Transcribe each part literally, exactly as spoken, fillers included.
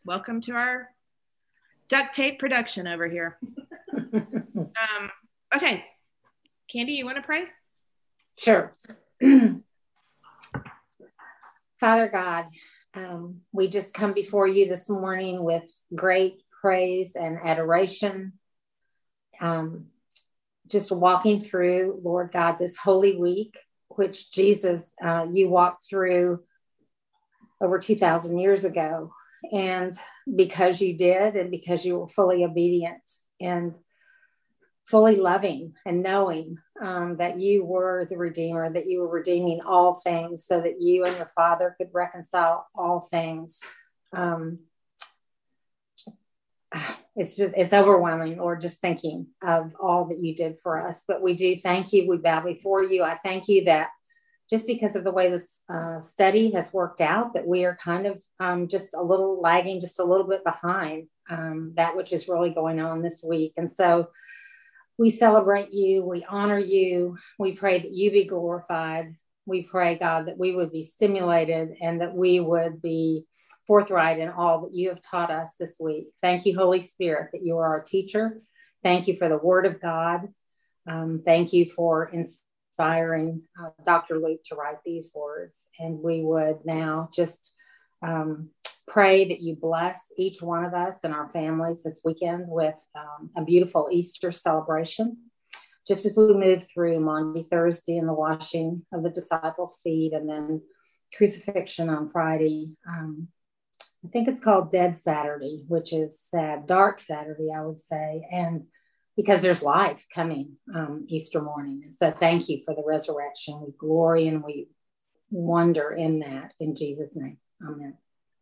Welcome to our duct tape production over here. um, okay. Candy, you want to pray? Sure. Father God, um, we just come before you this morning with great praise and adoration. Um, just walking through, Lord God, this Holy Week, which Jesus, uh, you walked through over two thousand years ago. And because you did, and because you were fully obedient and fully loving and knowing um, that you were the Redeemer, that you were redeeming all things so that you and your Father could reconcile all things. Um, it's just, it's overwhelming, or just thinking of all that you did for us. But we do thank you. We bow before you. I thank you that just because of the way this uh, study has worked out, that we are kind of um, just a little lagging, just a little bit behind um, that which is really going on this week. And so we celebrate you. We honor you. We pray that you be glorified. We pray, God, that we would be stimulated and that we would be forthright in all that you have taught us this week. Thank you, Holy Spirit, that you are our teacher. Thank you for the word of God. Um, thank you for inspiring uh, Doctor Luke to write these words. And we would now just um, pray that you bless each one of us and our families this weekend with um, a beautiful Easter celebration. Just as we move through Maundy Thursday and the washing of the disciples' feet, and then crucifixion on Friday. Um, I think it's called Dead Saturday, which is sad, dark Saturday, I would say. And because there's life coming um, Easter morning. And so thank you for the resurrection. We glory and we wonder in that. In Jesus' name, amen.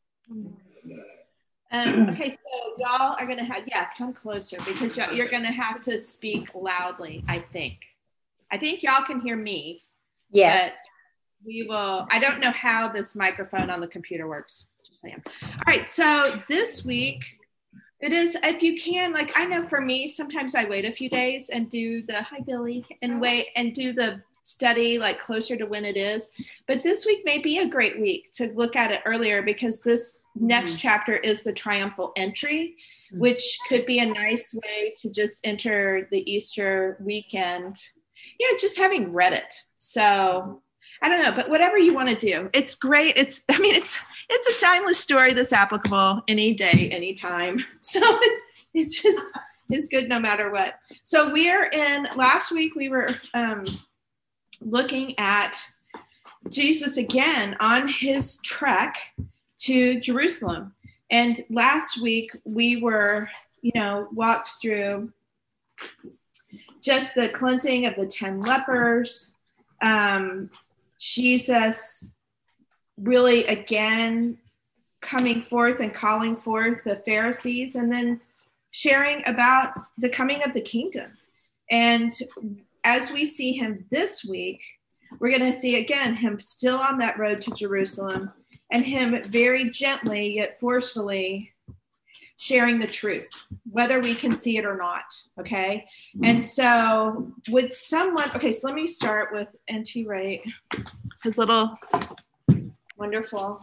Um, okay, so y'all are going to have, yeah, come closer, because y'all, you're going to have to speak loudly, I think. I think y'all can hear me. Yes. But we will, I don't know how this microphone on the computer works. Just saying. All right, so this week, it is, if you can, like, I know for me, sometimes I wait a few days and do the, hi, Billy, and wait and do the study like closer to when it is. But this week may be a great week to look at it earlier, because this next mm-hmm. chapter is the triumphal entry, mm-hmm. which could be a nice way to just enter the Easter weekend. Yeah, just having read it. So I don't know, but whatever you want to do, it's great. It's, I mean, it's, it's a timeless story that's applicable any day, anytime. So it, it's just, it's good no matter what. So we're in, last week we were um, looking at Jesus again on his trek to Jerusalem. And last week we were, you know, walked through just the cleansing of the ten lepers, um, Jesus really again coming forth and calling forth the Pharisees, and then sharing about the coming of the kingdom. And as we see him this week, we're going to see again him still on that road to Jerusalem, and him very gently yet forcefully sharing the truth, whether we can see it or not. Okay. And so would someone, okay, so let me start with N T Wright, his little wonderful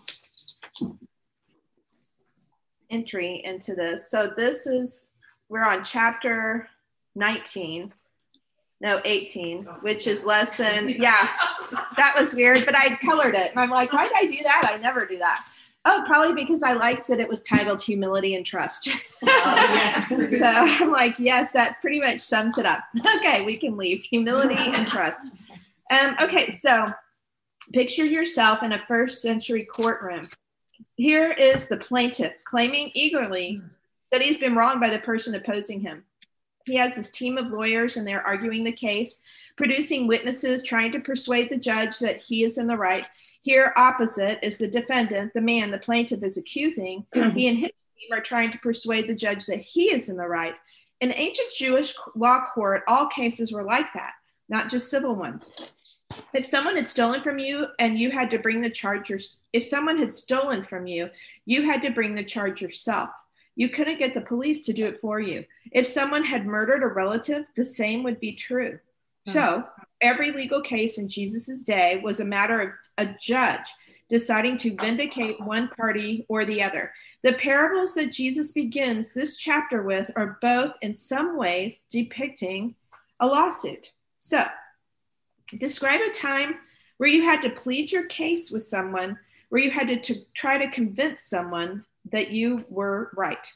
entry into this. So this is, we're on chapter nineteen, no, eighteen, which is lesson, yeah, that was weird, but I colored it. And I'm like, why did I do that? I never do that. Oh, probably because I liked that it was titled Humility and Trust. Oh, yes. So I'm like, yes, that pretty much sums it up. Okay, we can leave. Humility and trust. Um, okay, so picture yourself in a first century courtroom. Here is the plaintiff claiming eagerly that he's been wronged by the person opposing him. He has his team of lawyers, and they're arguing the case, producing witnesses, trying to persuade the judge that he is in the right. Here opposite is the defendant, the man the plaintiff is accusing. He and his team are trying to persuade the judge that he is in the right. In ancient Jewish law court, all cases were like that, not just civil ones. If someone had stolen from you and you had to bring the charge, if someone had stolen from you, you had to bring the charge yourself. You couldn't get the police to do it for you. If someone had murdered a relative, the same would be true. So every legal case in Jesus's day was a matter of a judge deciding to vindicate one party or the other. The parables that Jesus begins this chapter with are both in some ways depicting a lawsuit. So, describe a time where you had to plead your case with someone, where you had to, to try to convince someone that you were right.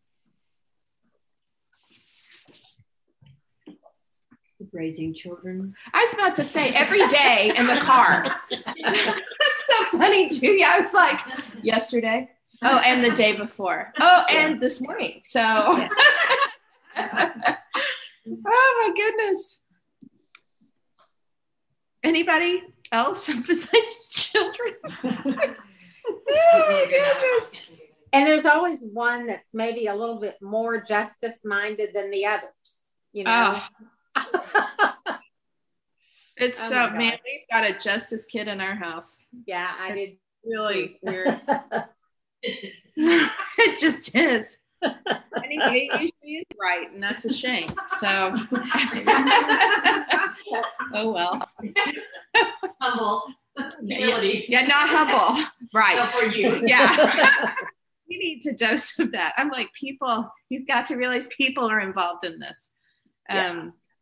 Raising children. I was about to say every day in the car. That's so funny, Judy. I was like, yesterday. Oh, and the day before. Oh, and yeah. This morning. So, yeah. Oh my goodness. Anybody else besides children? Oh my goodness. And there's always one that's maybe a little bit more justice minded than the others, you know. Oh. It's oh so man, we've got a justice kid in our house. Yeah, I did. It's really weird. It just is. And he, he usually is right, and that's a shame. So, oh well. Humble, humility. Yeah, yeah, not humble. Right. Not for you. Yeah. He needs a dose of that. I'm like, people. He's got to realize people are involved in this. Um. Yeah.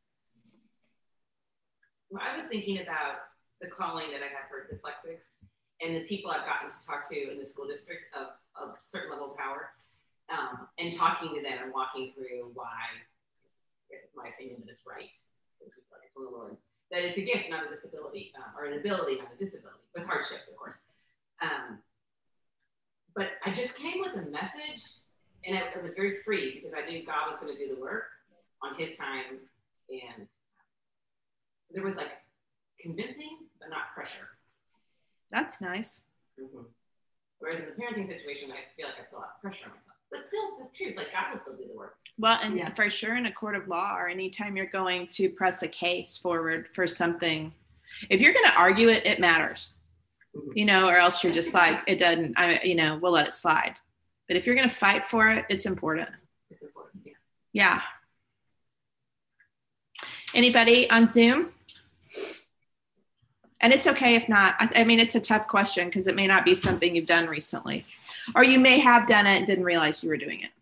Well, I was thinking about the calling that I have for dyslexics and the people I've gotten to talk to in the school district of, of a certain level of power, um, and talking to them and walking through why it's my opinion that it's right from the Lord, that it's a gift, not a disability, uh, or an ability, not a disability, with hardships, of course. Um, but I just came with a message, and it, it was very free because I knew God was going to do the work on his time, and there was like convincing, but not pressure. That's nice. Mm-hmm. Whereas in the parenting situation, I feel like I feel a lot of pressure on myself. But still, it's the truth. Like, God will still do the work. Well, and yeah. for sure in a court of law or anytime you're going to press a case forward for something, if you're going to argue it, it matters. Mm-hmm. You know, or else you're just like, it doesn't, I, you know, we'll let it slide. But if you're going to fight for it, it's important. It's important, yeah. Yeah. Anybody on Zoom? And it's okay if not. I, I mean, it's a tough question because it may not be something you've done recently. Or you may have done it and didn't realize you were doing it.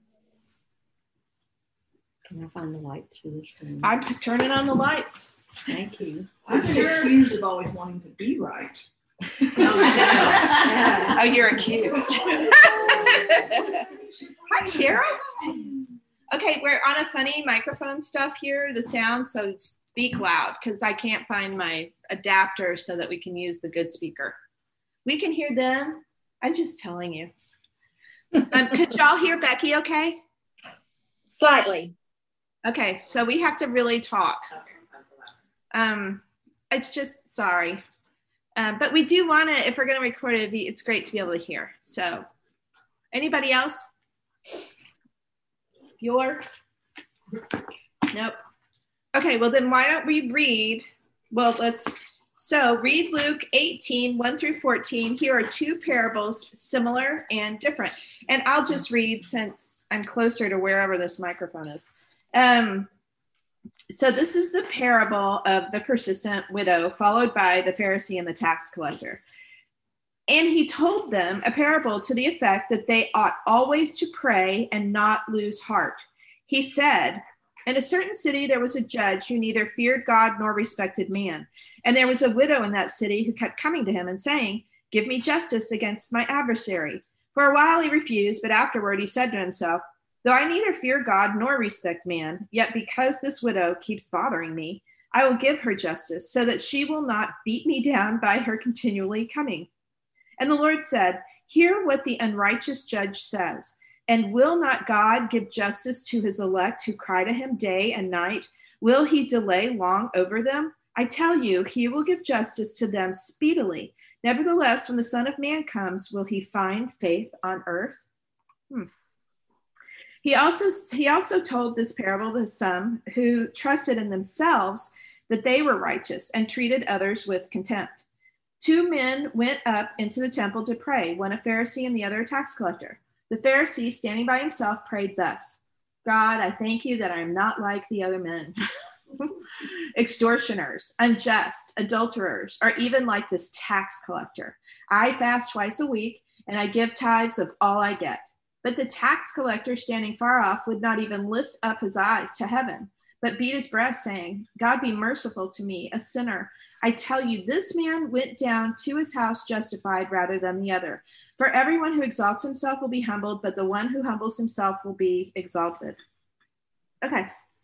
Can I find the lights for this room? I'm turning on the lights. Thank you. I've been accused of always wanting to be right. Oh, you're accused. Hi, Cheryl. Okay, we're on a funny microphone stuff here, the sound, so speak loud because I can't find my adapter so that we can use the good speaker. We can hear them. I'm just telling you. Um, could y'all hear Becky okay? Slightly. Okay, so we have to really talk. Um, it's just, sorry. Um, but we do want to, if we're going to record it, it's great to be able to hear. So, anybody else? Your? Nope. Okay, well then why don't we read, well, let's, so read Luke eighteen, one through fourteen. Here are two parables, similar and different. And I'll just read since I'm closer to wherever this microphone is. Um, so this is the parable of the persistent widow, followed by the Pharisee and the tax collector. And he told them a parable to the effect that they ought always to pray and not lose heart. He said, in a certain city, there was a judge who neither feared God nor respected man. And there was a widow in that city who kept coming to him and saying, give me justice against my adversary. For a while he refused, but afterward he said to himself, though I neither fear God nor respect man, yet because this widow keeps bothering me, I will give her justice so that she will not beat me down by her continually coming. And the Lord said, hear what the unrighteous judge says. And will not God give justice to his elect who cry to him day and night? Will he delay long over them? I tell you, he will give justice to them speedily. Nevertheless, when the Son of Man comes, will he find faith on earth? Hmm. He also, he also told this parable to some who trusted in themselves that they were righteous and treated others with contempt. Two men went up into the temple to pray, one a Pharisee and the other a tax collector. The Pharisee, standing by himself, prayed thus, God, I thank you that I am not like the other men, extortioners, unjust, adulterers, or even like this tax collector. I fast twice a week, and I give tithes of all I get. But the tax collector, standing far off, would not even lift up his eyes to heaven, but beat his breast, saying, God, be merciful to me, a sinner. I tell you, this man went down to his house justified rather than the other. For everyone who exalts himself will be humbled, but the one who humbles himself will be exalted. Okay.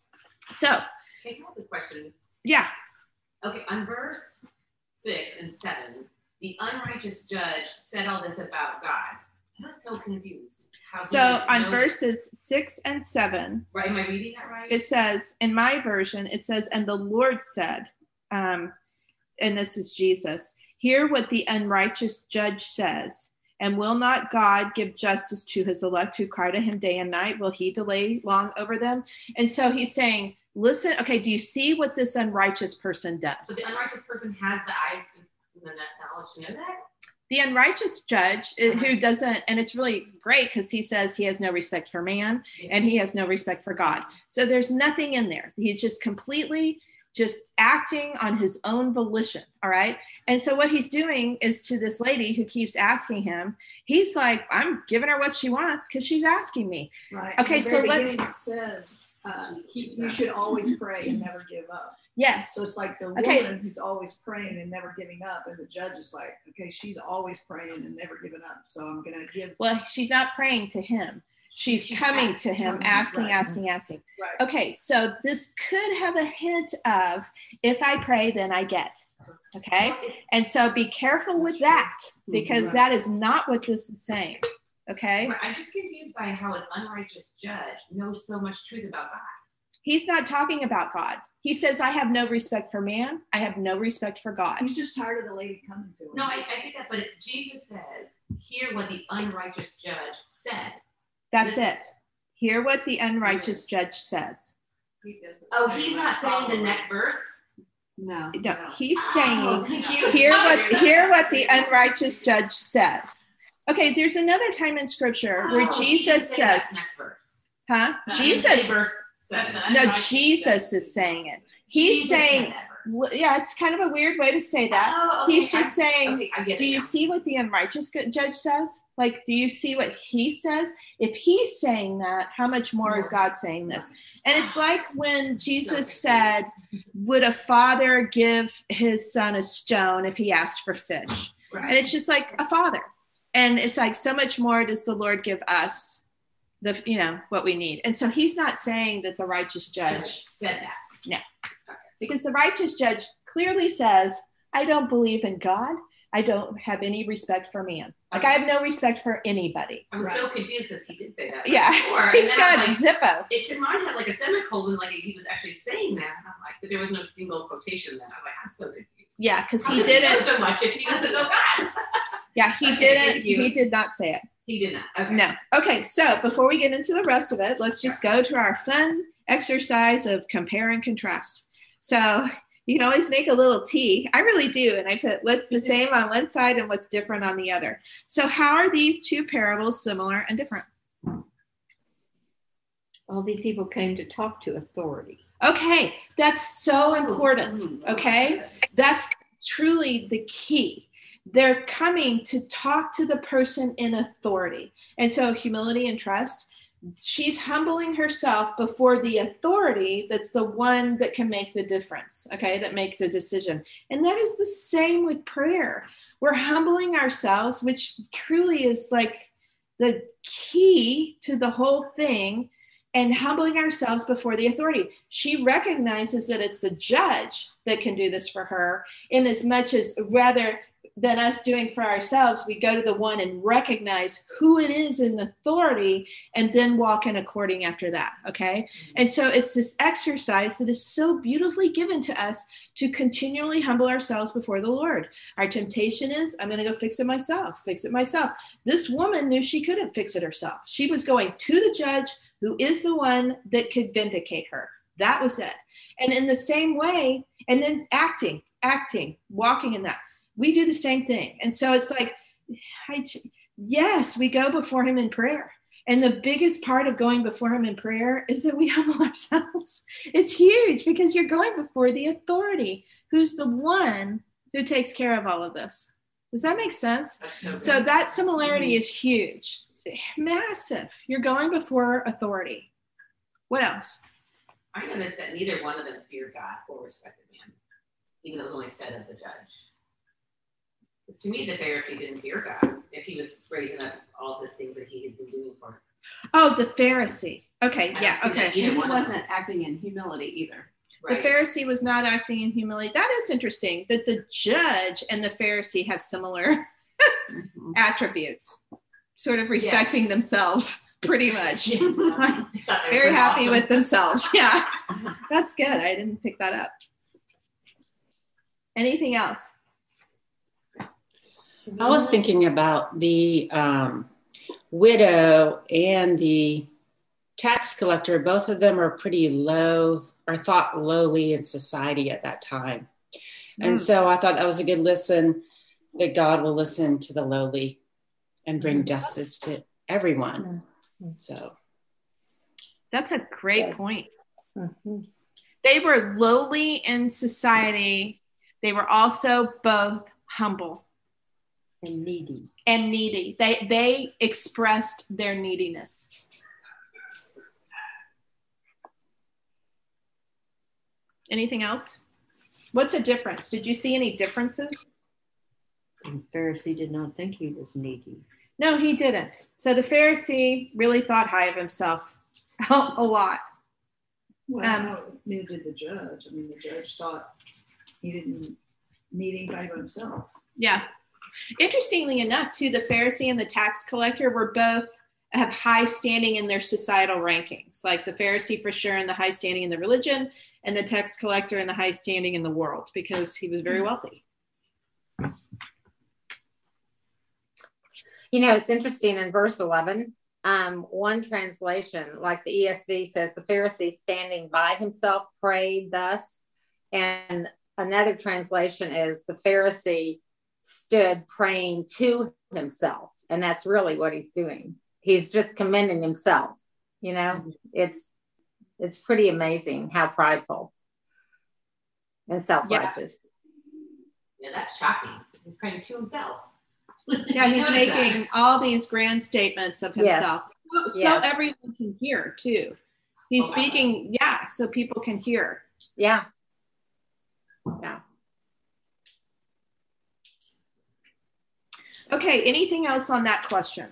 So. Okay, I have a question. Yeah. Okay, on verse six and seven, the unrighteous judge said all this about God. I was so confused. How so on verses six and seven. Right, am I reading that right? It says, in my version, it says, and the Lord said, um, and this is Jesus, hear what the unrighteous judge says. And will not God give justice to his elect who cry to him day and night? Will he delay long over them? And so he's saying, listen, okay, do you see what this unrighteous person does? So the unrighteous person has the eyes to the knowledge to know that? The unrighteous judge uh-huh. who doesn't, and it's really great because he says he has no respect for man yeah. and he has no respect for God. So there's nothing in there. He's just completely just acting on his own volition. All right. And so what he's doing is to this lady who keeps asking him, he's like, I'm giving her what she wants because she's asking me. Right. Okay. So let's. It says uh, he, you should always pray and never give up. Yes. So it's like the woman okay. who's always praying and never giving up. And the judge is like, okay, she's always praying and never giving up. So I'm going to give. Well, she's not praying to him. She's, she's coming to him, asking, right. asking, asking. Right. Okay, so this could have a hint of, if I pray, then I get. Okay? And so be careful with that, because right. that is not what this is saying. Okay? I'm just confused by how an unrighteous judge knows so much truth about God. He's not talking about God. He says, I have no respect for man. I have no respect for God. He's just tired of the lady coming to him. No, I, I get that, but Jesus says, hear what the unrighteous judge said. That's it. Hear what the unrighteous judge says. Oh, he's not saying the next verse? No. No, he's saying, oh, hear what hear what the unrighteous judge says. Okay, there's another time in scripture where oh, Jesus says, next verse. Huh? No, Jesus. Verse seven, no, Jesus is saying it. He's Jesus saying, yeah, it's kind of a weird way to say that. Oh, okay. He's just I, saying, okay, I get do it you now. see what the unrighteous judge says? Like, do you see what he says? If he's saying that, how much more is God saying this? And it's like when Jesus said, would a father give his son a stone if he asked for fish? Right. And it's just like a father. And it's like, so much more does the Lord give us, the you know, what we need. And so he's not saying that the righteous judge said that. No. Because the righteous judge clearly says, I don't believe in God. I don't have any respect for man. Like, I have no respect for anybody. I was right. so confused because he did say that. Yeah. Before. He's got like, Zippo. It in mine had like a semicolon, like he was actually saying that. And I'm like, but there was no single quotation then. I'm like, I'm so confused. Yeah, because How he does didn't. He know so much if he doesn't know God. Yeah, he okay, didn't. He did not say it. He did not. Okay. No. Okay, so before we get into the rest of it, let's just go to our fun exercise of compare and contrast. So you can always make a little T. I really do. And I put what's the same on one side and what's different on the other. So how are these two parables similar and different? All these people came to talk to authority. Okay, that's so important. Okay, that's truly the key. They're coming to talk to the person in authority. And so humility and trust. She's humbling herself before the authority that's the one that can make the difference, okay, that make the decision. And that is the same with prayer. We're humbling ourselves, which truly is like the key to the whole thing, and humbling ourselves before the authority. She recognizes that it's the judge that can do this for her, in as much as rather than us doing for ourselves, we go to the one and recognize who it is in authority and then walk in according after that, okay? Mm-hmm. And so it's this exercise that is so beautifully given to us to continually humble ourselves before the Lord. Our temptation is, I'm going to go fix it myself, fix it myself. This woman knew she couldn't fix it herself. She was going to the judge who is the one that could vindicate her. That was it. And in the same way, and then acting, acting, walking in that. We do the same thing. And so it's like, I, yes, we go before him in prayer. And the biggest part of going before him in prayer is that we humble ourselves. It's huge because you're going before the authority, who's the one who takes care of all of this. Does that make sense? So, So that similarity is huge, massive. You're going before authority. What else? I noticed that neither one of them feared God or respected man, even though it was only said of the judge. To me, the Pharisee didn't fear God if he was raising up all these things that he had been doing for him. Oh, the Pharisee. Okay, I yeah, don't see that okay. either And he one of them. wasn't acting in humility either. Right. The Pharisee was not acting in humility. That is interesting that the judge and the Pharisee have similar Mhm. attributes, sort of respecting Yes. themselves pretty much. Yes. I thought that was Very happy awesome. with themselves. Yeah, that's good. I didn't pick that up. Anything else? I was thinking about the um, widow and the tax collector. Both of them are pretty low, or thought lowly in society at that time. And Mm. so I thought that was a good lesson, that God will listen to the lowly and bring justice to everyone. So That's a great Yeah. point. Mhm. They were lowly in society. They were also both humble And needy. and needy. They they expressed their neediness. Anything else? What's a difference? Did you see any differences? And Pharisee did not think he was needy. No, he didn't. So the Pharisee really thought high of himself a lot. Well, Um, no, neither did the judge. I mean, the judge thought he didn't need anybody but himself. Yeah. Interestingly enough, too, the Pharisee and the tax collector were both have high standing in their societal rankings. Like the Pharisee for sure in the high standing in the religion, and the tax collector in the high standing in the world because he was very wealthy. You know, it's interesting in verse eleven, um, one translation, like the E S V says, the Pharisee standing by himself prayed thus. And another translation is the Pharisee stood praying to himself. And that's really what he's doing. He's just commending himself. You know, it's, it's pretty amazing how prideful and self-righteous. Yeah, that's shocking. He's praying to himself. Yeah, You he's notice that? making all these grand statements of Yes. himself. So, so Yes. everyone can hear, too. He's Oh, wow. speaking, yeah, so people can hear. Yeah. Yeah. Okay, anything else on that question?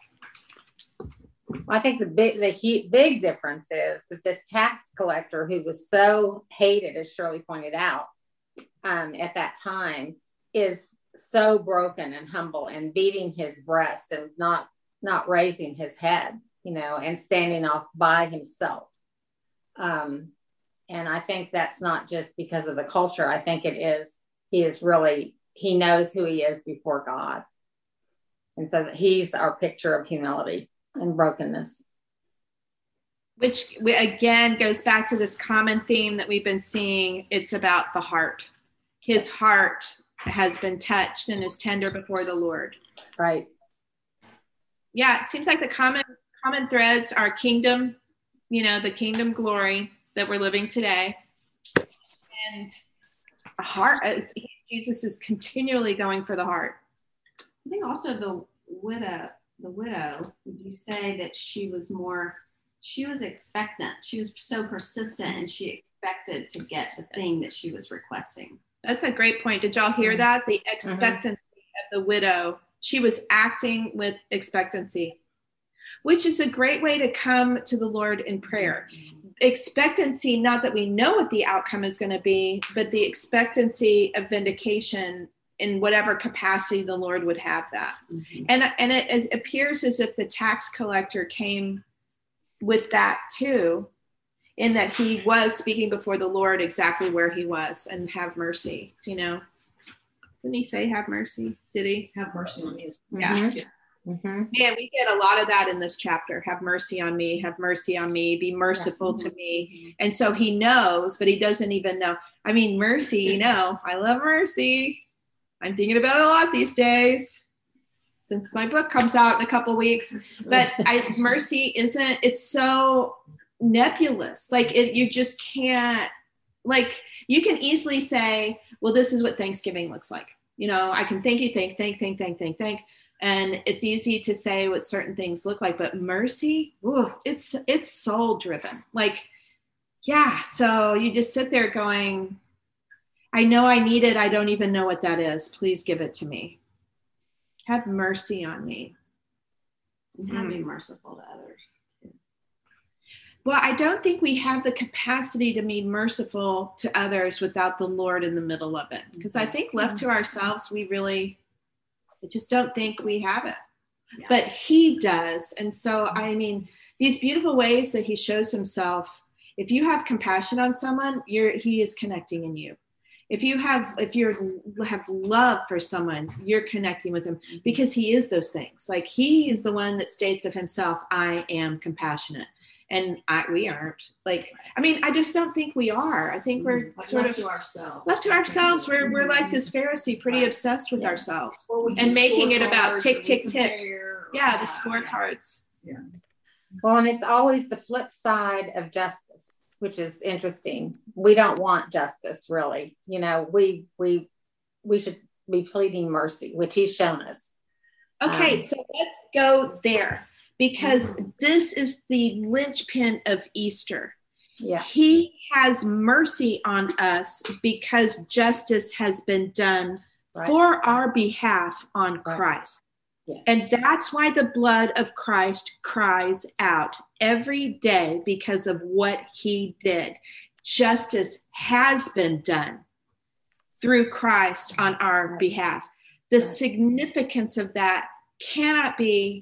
I think the big, the he, big difference is if this tax collector who was so hated, as Shirley pointed out, um, at that time, is so broken and humble and beating his breast and not not raising his head, you know, and standing off by himself. Um, and I think that's not just because of the culture. I think it is he is really he knows who he is before God, and so he's our picture of humility and brokenness. Which we, again goes back to this common theme that we've been seeing. It's about the heart. His heart has been touched and is tender before the Lord. Right. Yeah, it seems like the common common threads are kingdom, you know, the kingdom glory that we're living today, and a heart. Jesus is continually going for the heart. I think also the widow, the widow, would you say that she was more, she was expectant. She was so persistent and she expected to get the thing that she was requesting. That's a great point. Did y'all hear that? The expectancy of the widow. She was acting with expectancy, which is a great way to come to the Lord in prayer. Expectancy, not that we know what the outcome is going to be, but the expectancy of vindication in whatever capacity the Lord would have that. Mm-hmm. And, and it, it appears as if the tax collector came with that too, in that he was speaking before the Lord exactly where he was and have mercy, you know. Didn't he say have mercy? Did he? Have mercy on me. Yeah. Mm-hmm. Mm-hmm. Man, we get a lot of that in this chapter. Have mercy on me, have mercy on me, be merciful Yeah. to me. And so he knows, but he doesn't even know. I mean, mercy, you know, I love mercy. I'm thinking about it a lot these days. since my book comes out in a couple weeks. But I, mercy isn't, it's so nebulous. Like it, you just can't, like you can easily say, well, this is what Thanksgiving looks like. You know, I can thank you, thank, thank, thank, thank, thank, thank. And it's easy to say what certain things look like, but mercy, ooh, it's, it's soul driven. Like, yeah. So you just sit there going, I know I need it. I don't even know what that is. Please give it to me. Have mercy on me. And have be merciful to others. Well, I don't think we have the capacity to be merciful to others without the Lord in the middle of it. Because I think left to ourselves, we really, I just don't think we have it. Yeah. But he does. And so, I mean, these beautiful ways that he shows himself, if you have compassion on someone, you're, he is connecting in you. If you have, if you have love for someone, you're connecting with him because he is those things. Like he is the one that states of himself, I am compassionate. And I, we aren't. Like, I mean, I just don't think we are. I think we're like sort left of to ourselves. left to ourselves. We're we're like this Pharisee, pretty right. obsessed with yeah. ourselves we and making it about tick, tick, tick. Compare, yeah, the yeah. scorecards. Yeah. Well, and it's always the flip side of justice, which is interesting. We don't want justice, really. You know, we we we should be pleading mercy, which he's shown us. Okay, Um, so let's go there. Because this is the linchpin of Easter. Yeah. He has mercy on us because justice has been done right. for our behalf on right. Christ. Yes. And that's why the blood of Christ cries out every day because of what he did. Justice has been done through Christ on our right. behalf. The right. significance of that cannot be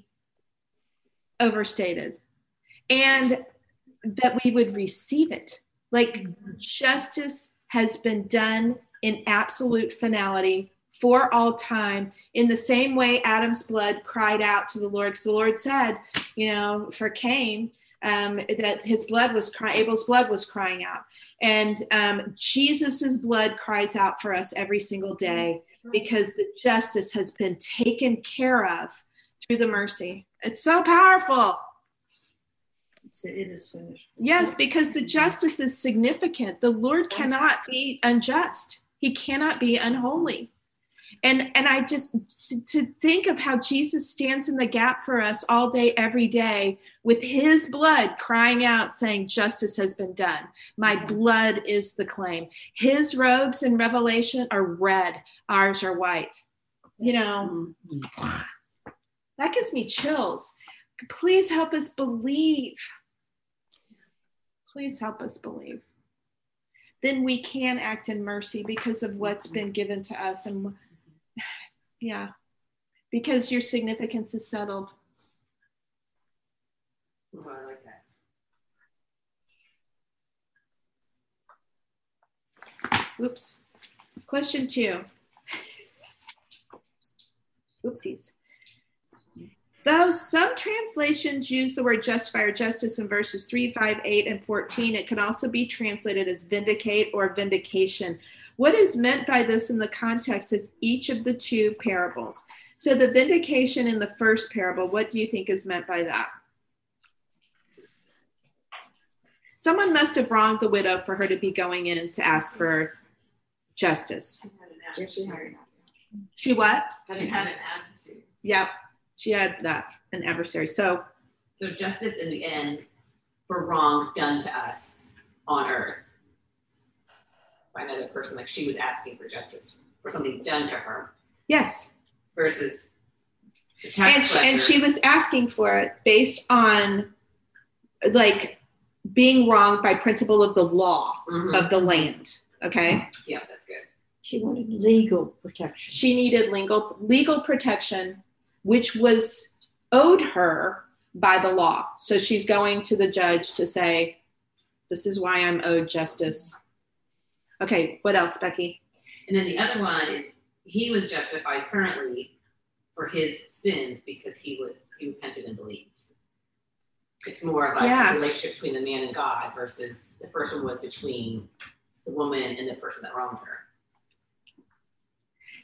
overstated, and that we would receive it. Like justice has been done in absolute finality for all time, in the same way Adam's blood cried out to the Lord. Because the Lord said, you know, for Cain, um, that his blood was crying, Abel's blood was crying out. And um, Jesus's blood cries out for us every single day because the justice has been taken care of through the mercy. It's so powerful. It's the, it is finished. Yes, because the justice is significant. The Lord cannot be unjust. He cannot be unholy. And and I just, to, to think of how Jesus stands in the gap for us all day, every day, with his blood crying out, saying, justice has been done. My blood is the claim. His robes in Revelation are red. Ours are white. You know, that gives me chills. Please help us believe. Please help us believe. Then we can act in mercy because of what's been given to us. And yeah, because your significance is settled. Oh, I like that. Oops. Question two. Oopsies. Though some translations use the word justify or justice in verses three, five, eight, and fourteen, it can also be translated as vindicate or vindication. What is meant by this in the context is each of the two parables. So the vindication in the first parable, what do you think is meant by that? Someone must have wronged the widow for her to be going in to ask for justice. She what? She had an adversary. Yep. She had that, an adversary. So, so justice in the end for wrongs done to us on earth by another person, like she was asking for justice for something done to her. Yes. Versus the tax and she, collector. and she was asking for it based on like being wronged by principle of the law mm-hmm. of the land. Okay. Yeah, that's good. She wanted legal protection. She needed legal legal protection, which was owed her by the law. So she's going to the judge to say, this is why I'm owed justice. Okay, what else, Becky? And then the other one is he was justified currently for his sins because he was he repented and believed. It's more of like yeah. a relationship between the man and God versus the first one was between the woman and the person that wronged her.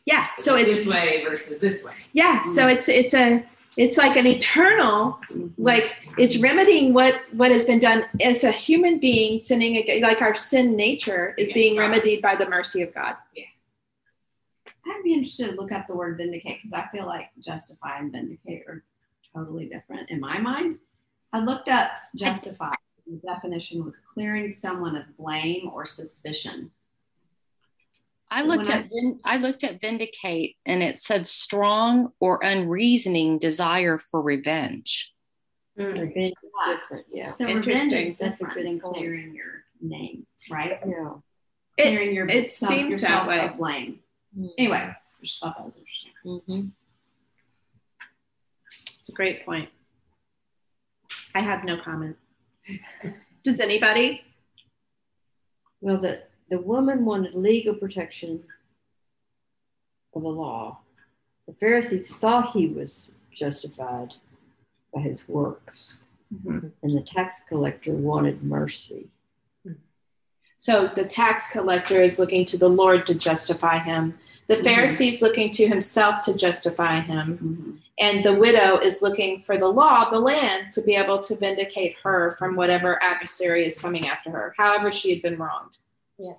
Yeah. So it's this way versus this way. Yeah. So it's it's a it's like an eternal, like it's remedying what what has been done as a human being sinning against, like our sin nature is being remedied by the mercy of God. Yeah. I'd be interested to look up the word vindicate because I feel like justify and vindicate are totally different in my mind. I looked up justify. The definition was clearing someone of blame or suspicion. I looked When at vin- I looked at vindicate, and it said strong or unreasoning desire for revenge. Revenge is different. Yeah. So revenge is Interesting. different than clearing your name, right? Yeah. It, Clearing your it self- seems yourself that way. of blame. Anyway, I just thought that was interesting. Mm-hmm. It's a great point. I have no comment. Does anybody? Well, the, the woman wanted legal protection of the law. The Pharisees thought he was justified by his works, Mm-hmm. and the tax collector wanted mercy. So the tax collector is looking to the Lord to justify him. The Pharisees looking to himself to justify him. Mm-hmm. And the widow is looking for the law of the land to be able to vindicate her from whatever adversary is coming after her, however she had been wronged. Yeah.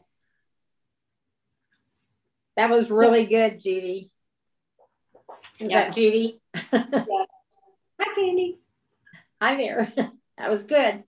That was really good, Judy. Is Yeah. that Judy? Yes. Hi, Candy. Hi there. That was good.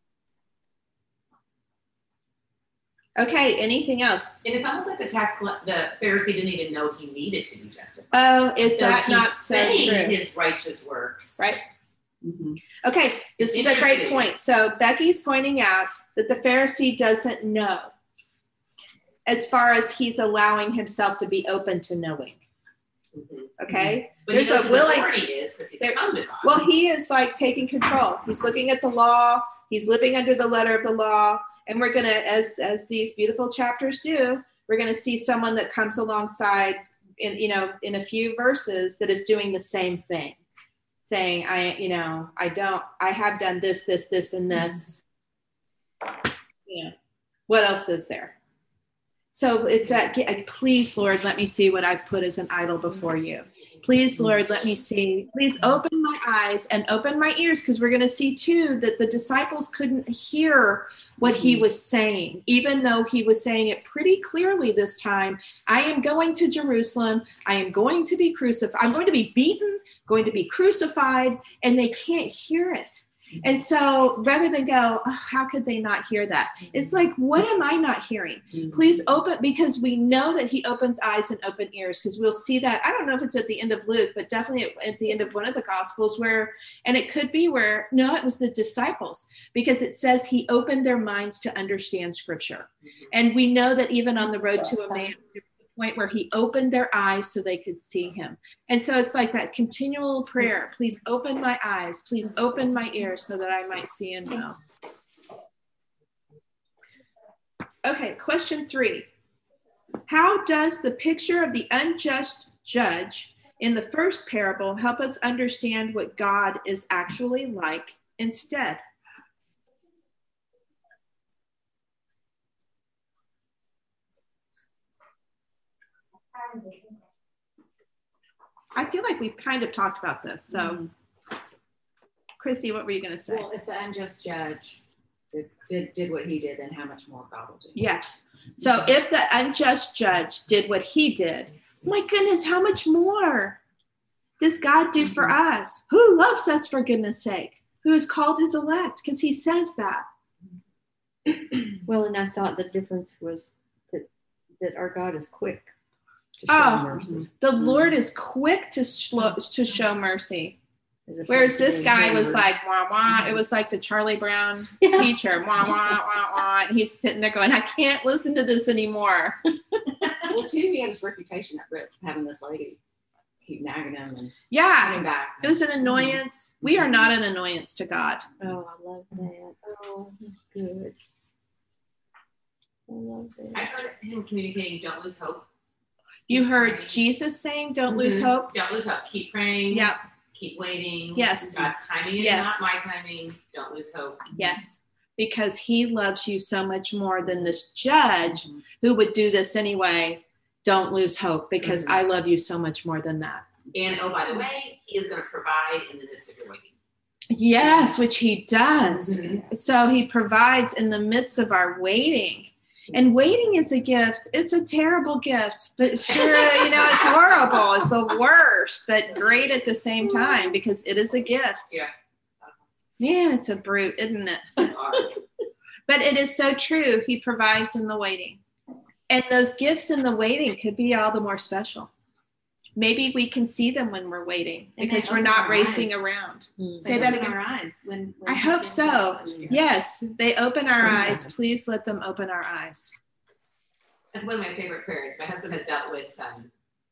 Okay, anything else? And it's almost like the tax coll- the Pharisee didn't even know he needed to be justified. Oh, is So that he's not so saying true? his righteous works. Right? Mm-hmm. Okay, this is a great Interesting. point. So Becky's pointing out that the Pharisee doesn't know as far as he's allowing himself to be open to knowing. Mhm. Okay? But There's he knows a who willing- authority is because he's there- come to God. Well, he is like taking control. He's looking at the law. He's living under the letter of the law. And we're going to, as as these beautiful chapters do, we're going to see someone that comes alongside in, you know, in a few verses that is doing the same thing. Saying, I, you know, I don't, I have done this, this, this, and this. You know, what else is there? So it's that, please, Lord, let me see what I've put as an idol before you. Please, Lord, let me see. Please open my eyes and open my ears, because we're going to see, too, that the disciples couldn't hear what he was saying, even though he was saying it pretty clearly this time. I am going to Jerusalem. I am going to be crucified. I'm going to be beaten, going to be crucified, and they can't hear it. And so rather than go, oh, how could they not hear that? It's like, what am I not hearing? Please open, because we know that he opens eyes and open ears, because we'll see that. I don't know if it's at the end of Luke, but definitely at, at the end of one of the Gospels where, and it could be where, no, it was the disciples, because it says he opened their minds to understand scripture. And we know that even on the road to Emmaus, point where he opened their eyes so they could see him. And so it's like that continual prayer. Please open my eyes. Please open my ears so that I might see and know. Okay, question three. How does the picture of the unjust judge in the first parable help us understand what God is actually like instead? I feel like we've kind of talked about this. So, mm-hmm. Christy, what were you going to say? Well, if the unjust judge it's, did, did what he did, then how much more God will do? Yes. So if the unjust judge did what he did, my goodness, how much more does God do for mm-hmm. us? Who loves us, for goodness sake? Who is called his elect? Because he says that. Well, and I thought the difference was that, that our God is quick to show oh, mercy. The Lord is quick to show, to show mercy. Whereas this guy was like, wah, wah. It was like the Charlie Brown yeah. teacher, wah, wah, wah, wah. And he's sitting there going, I can't listen to this anymore. Well, too, he had his reputation at risk, having this lady keep nagging him and yeah, coming back. It was an annoyance. Mm-hmm. We are not an annoyance to God. Oh, I love that. Oh, good. I love that. I heard him communicating, don't lose hope. You heard Jesus saying, don't mm-hmm. lose hope? Don't lose hope. Keep praying. Yep. Keep waiting. Yes. God's timing is yes. not my timing. Don't lose hope. Yes. Because he loves you so much more than this judge mm-hmm. who would do this anyway don't lose hope because Mm-hmm. I love you so much more than that. And oh, by the way, he is going to provide in the midst of your waiting. Yes, which he does. Mm-hmm. So he provides in the midst of our waiting. And waiting is a gift. It's a terrible gift, but sure, you know, it's horrible. It's the worst, but great at the same time because it is a gift. Yeah. Man, it's a brute, isn't it? It's hard. But it is so true. He provides in the waiting. And those gifts in the waiting could be all the more special. Maybe we can see them when we're waiting And because they we're open not our racing eyes. around. Mm. Say They that open again. our eyes when, when I he hope gives so. us those. Yes, they open our Sure. eyes. Please let them open our eyes. That's one of my favorite prayers. My husband has dealt with some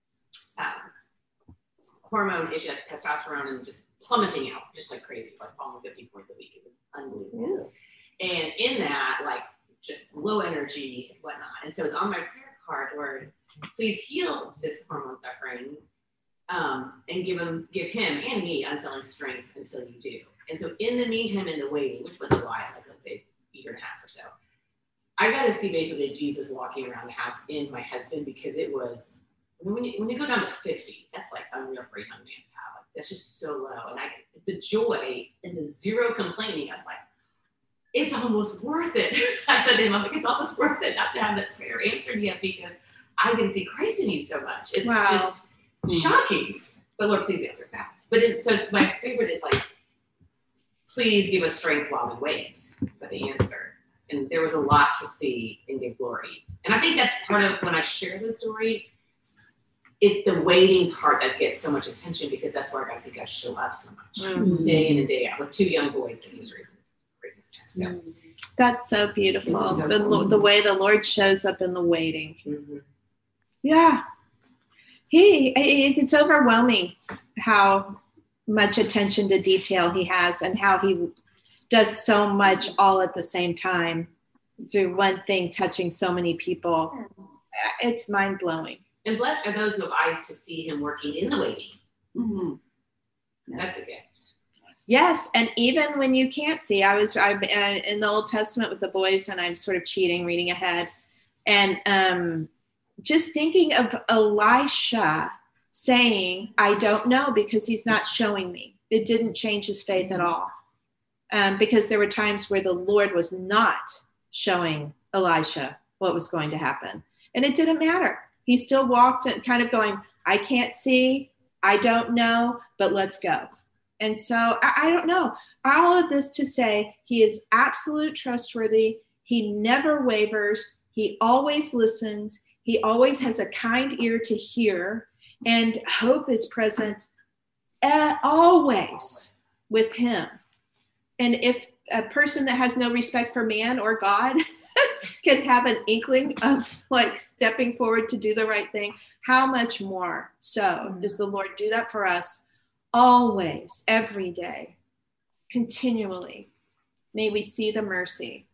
um, hormone issue, like testosterone, and just plummeting out, just like crazy. It's like falling fifty points a week. It was unbelievable. And in that, like, just low energy and whatnot. And so it's on my prayer card, Lord, please heal this hormone suffering, um, and give him, give him and me unfailing strength until you do. And so in the meantime, in the waiting, which was a while, like let's say a year and a half or so, I got to see basically Jesus walking around the house in my husband because it was, when you, when you go down to fifty, that's like unreal for a young man to have. Like, that's just so low. And I, the joy and the zero complaining, I'm like, it's almost worth it. I said to him, I'm like, it's almost worth it not to have that prayer answered yet because I can see Christ in you so much. It's Wow. just shocking. But Lord, please answer fast. But it, so it's my favorite is like, please give us strength while we wait for the answer. And there was a lot to see and give glory. And I think that's part of when I share the story, it's the waiting part that gets so much attention because that's where I see God show up so much, Mm-hmm. day in and day out with two young boys that he was raising. So, That's so beautiful. It is so the, cool. the way the Lord shows up in the waiting. mhm. Yeah. He, it's overwhelming how much attention to detail he has and how he does so much all at the same time through one thing touching so many people. It's mind blowing. And blessed are those who have eyes to see him working in the waiting. Mhm. That's a gift. Yes, and even when you can't see, I was I, uh, in the Old Testament with the boys, and I'm sort of cheating, reading ahead, and um, just thinking of Elisha saying, "I don't know," because he's not showing me. It didn't change his faith at all, um, because there were times where the Lord was not showing Elisha what was going to happen, and it didn't matter. He still walked, and kind of going, "I can't see, I don't know, but let's go." And so I, I don't know. All of this to say he is absolute trustworthy. He never wavers. He always listens. He always has a kind ear to hear. And hope is present uh, always with him. And if a person that has no respect for man or God can have an inkling of like stepping forward to do the right thing, how much more so does the Lord do that for us? Always, every day, continually, may we see the mercy.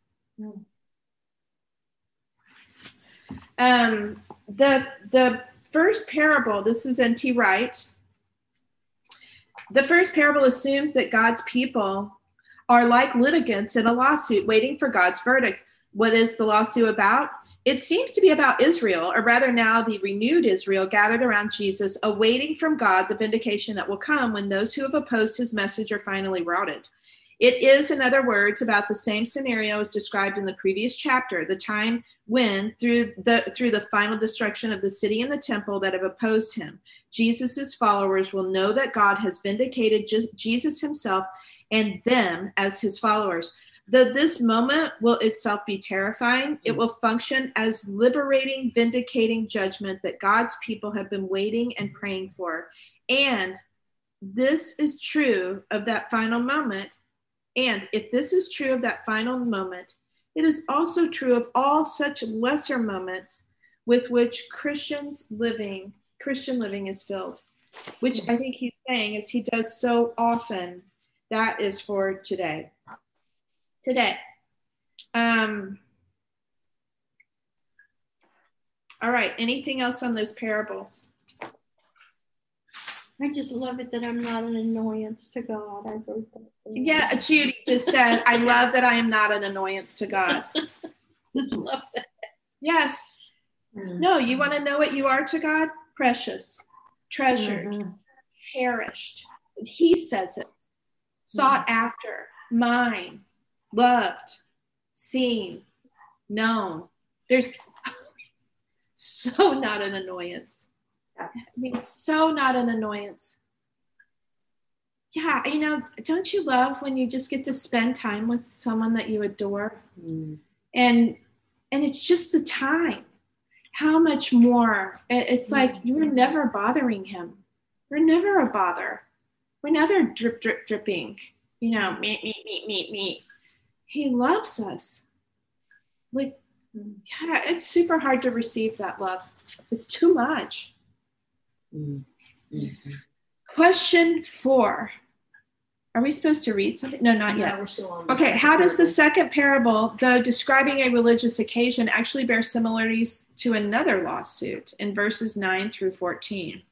Um, the the first parable, this is N T Wright. The first parable assumes that God's people are like litigants in a lawsuit waiting for God's verdict. What is the lawsuit about? It seems to be about Israel, or rather now the renewed Israel gathered around Jesus, awaiting from God the vindication that will come when those who have opposed his message are finally routed. It is, in other words, about the same scenario as described in the previous chapter, the time when, through the through the final destruction of the city and the temple that have opposed him, Jesus' followers will know that God has vindicated Jesus himself and them as his followers. Though this moment will itself be terrifying, it will function as liberating, vindicating judgment that God's people have been waiting and praying for. And this is true of that final moment. And if this is true of that final moment, it is also true of all such lesser moments with which Christians living, Christian living is filled, which I think he's saying, as he does so often, that is for today. Today. Um, all right. Anything else on those parables? I just love it that I'm not an annoyance to God. I wrote that. thing. Yeah, Judy just said, I love that I am not an annoyance to God. Just love that. Yes. Mm-hmm. No, you want to know what you are to God? Precious, treasured, Mm-hmm. cherished. He says it. Sought mm-hmm. after, mine, loved, seen, known. There's so not an annoyance. I mean, so not an annoyance. Yeah, you know, don't you love when you just get to spend time with someone that you adore? Mm. And and it's just the time. How much more? It's mm. like you were never bothering him. We're never a bother. We're never drip, drip, dripping. You know, meet, meet, meet, meet, meet. He loves us. Like, yeah, it's super hard to receive that love. It's too much. Mm-hmm. Question four. Are we supposed to read something? No, not No, yet. we're still on the Okay, second how does the parable. second parable, though describing a religious occasion, actually bear similarities to another lawsuit in verses nine through fourteen?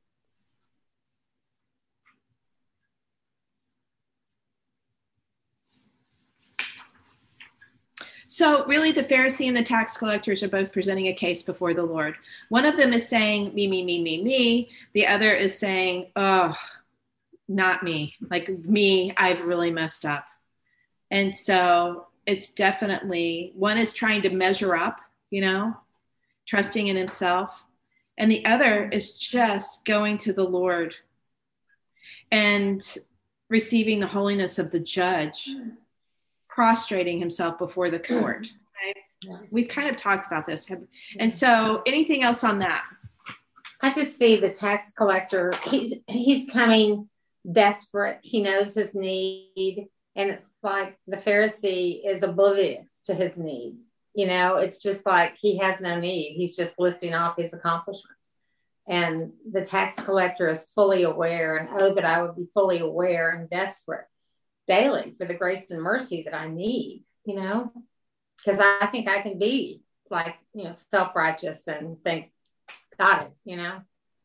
So really the Pharisee and the tax collectors are both presenting a case before the Lord. One of them is saying, me, me, me, me, me. The other is saying, oh, not me. Like me, I've really messed up. And so it's definitely, one is trying to measure up, you know, trusting in himself. And the other is just going to the Lord and receiving the holiness of the judge, prostrating himself before the court. Right? Yeah. We've kind of talked about this. And so anything else on that? I just see the tax collector, he's he's coming desperate. He knows his need. And it's like the Pharisee is oblivious to his need. You know, it's just like he has no need. He's just listing off his accomplishments. And the tax collector is fully aware, and oh, that I would be fully aware and desperate daily for the grace and mercy that I need, you know, because I think I can be like, you know, self-righteous and think, got it, you know,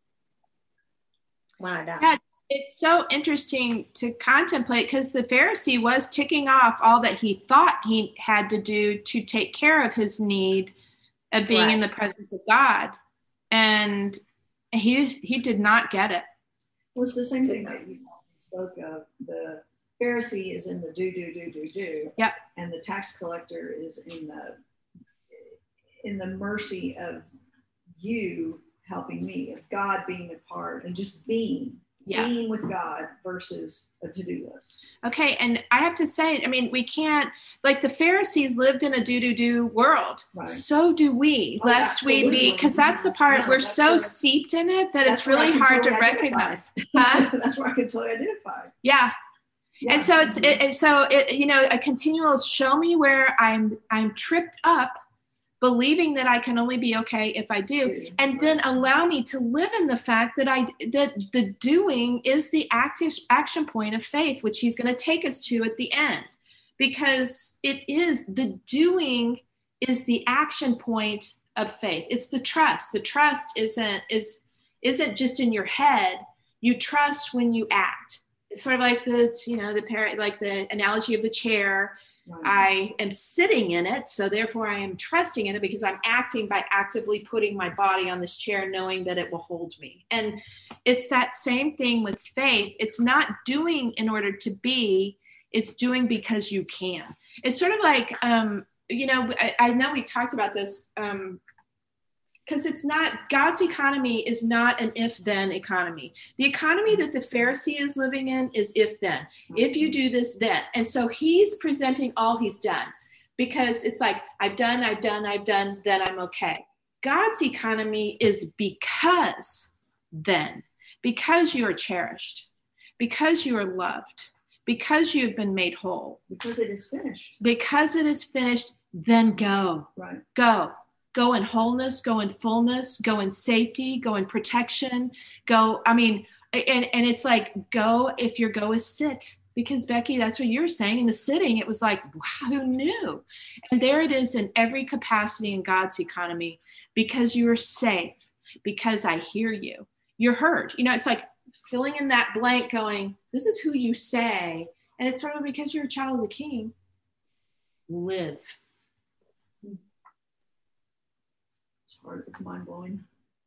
when I die. Yeah, it's so interesting to contemplate because the Pharisee was ticking off all that he thought he had to do to take care of his need of being right in the presence of God. And he he did not get it. Well, it's the same thing that you spoke of. The Pharisee is in the do, do, do, do, do. Yep. And the tax collector is in the in the mercy of you helping me, of God being a part and just being, yeah. being with God versus a to-do list. Okay. And I have to say, I mean, we can't, like the Pharisees lived in a do-do-do world. Right. So do we, oh, lest absolutely. we be, because that's the part, yeah, we're so seeped in it that it's really hard to recognize. Huh? That's where I can totally identify. Yeah. Yeah. And so it's, mm-hmm. it, so it, you know, a continual show me where I'm, I'm tripped up, believing that I can only be okay if I do, and then allow me to live in the fact that I that the doing is the active action point of faith, which he's going to take us to at the end, because it is the doing is the action point of faith. It's the trust. The trust isn't is isn't just in your head. You trust when you act. It's sort of like the you know the parent like the analogy of the chair. I am sitting in it, so therefore I am trusting in it because I'm acting by actively putting my body on this chair, knowing that it will hold me. And it's that same thing with faith. It's not doing in order to be, it's doing because you can. It's sort of like, um, you know, I, I know we talked about this um, because it's not, God's economy is not an if-then economy. The economy that the Pharisee is living in is if-then. If you do this, then. And so he's presenting all he's done because it's like, I've done, I've done, I've done, then I'm okay. God's economy is because then, because you are cherished, because you are loved, because you have been made whole. Because it is finished. Because it is finished, then go. Right. Go. Go in wholeness, go in fullness, go in safety, go in protection, go, I mean, and, and it's like, go if your go is sit. Because Becky, that's what you're saying. In the sitting, it was like, wow, who knew? And there it is in every capacity in God's economy, because you are safe, because I hear you. You're heard. You know, it's like filling in that blank going, this is who you say. And it's sort of because you're a child of the King. Live. part that's mind blowing.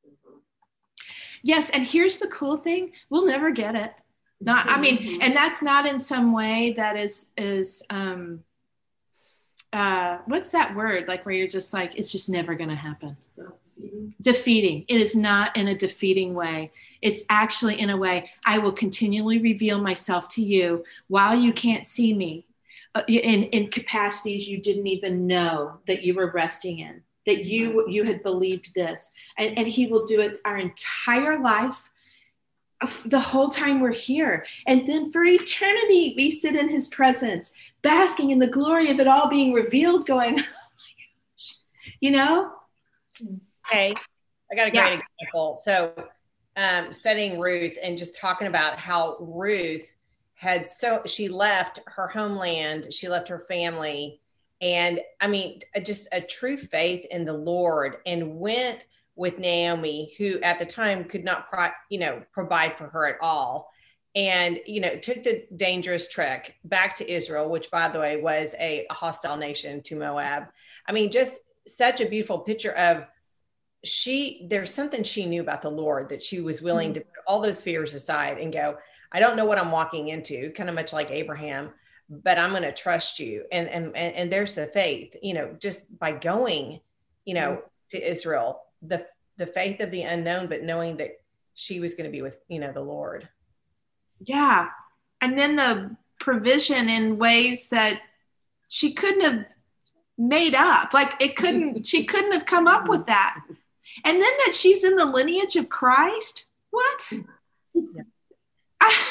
Yes, and here's the cool thing: we'll never get it. Not, I mean, mm-hmm. and that's not in some way that is is um, uh, what's that word? Like where you're just like, it's just never going to happen. Defeating. defeating. It is not in a defeating way. It's actually in a way, I will continually reveal myself to you while you can't see me uh, in in capacities you didn't even know that you were resting in. That you you had believed this, and and He will do it our entire life. The whole time we're here. And then for eternity, we sit in His presence, basking in the glory of it all being revealed, going, oh my gosh, you know? Okay. I got a great yeah. example. So um, studying Ruth and just talking about how Ruth had, so she left her homeland, she left her family. And I mean, just a true faith in the Lord, and went with Naomi, who at the time could not, pro- you know, provide for her at all. And, you know, took the dangerous trek back to Israel, which, by the way, was a hostile nation to Moab. I mean, just such a beautiful picture of she, there's something she knew about the Lord, that she was willing mm-hmm. to put all those fears aside and go, I don't know what I'm walking into, kind of much like Abraham, but I'm going to trust you. And, and, and there's the faith, you know, just by going, you know, mm-hmm. to Israel, the the faith of the unknown, but knowing that she was going to be with, you know, the Lord. Yeah. And then the provision in ways that she couldn't have made up. Like it couldn't, she couldn't have come up with that. And then that she's in the lineage of Christ. What? Yeah. I,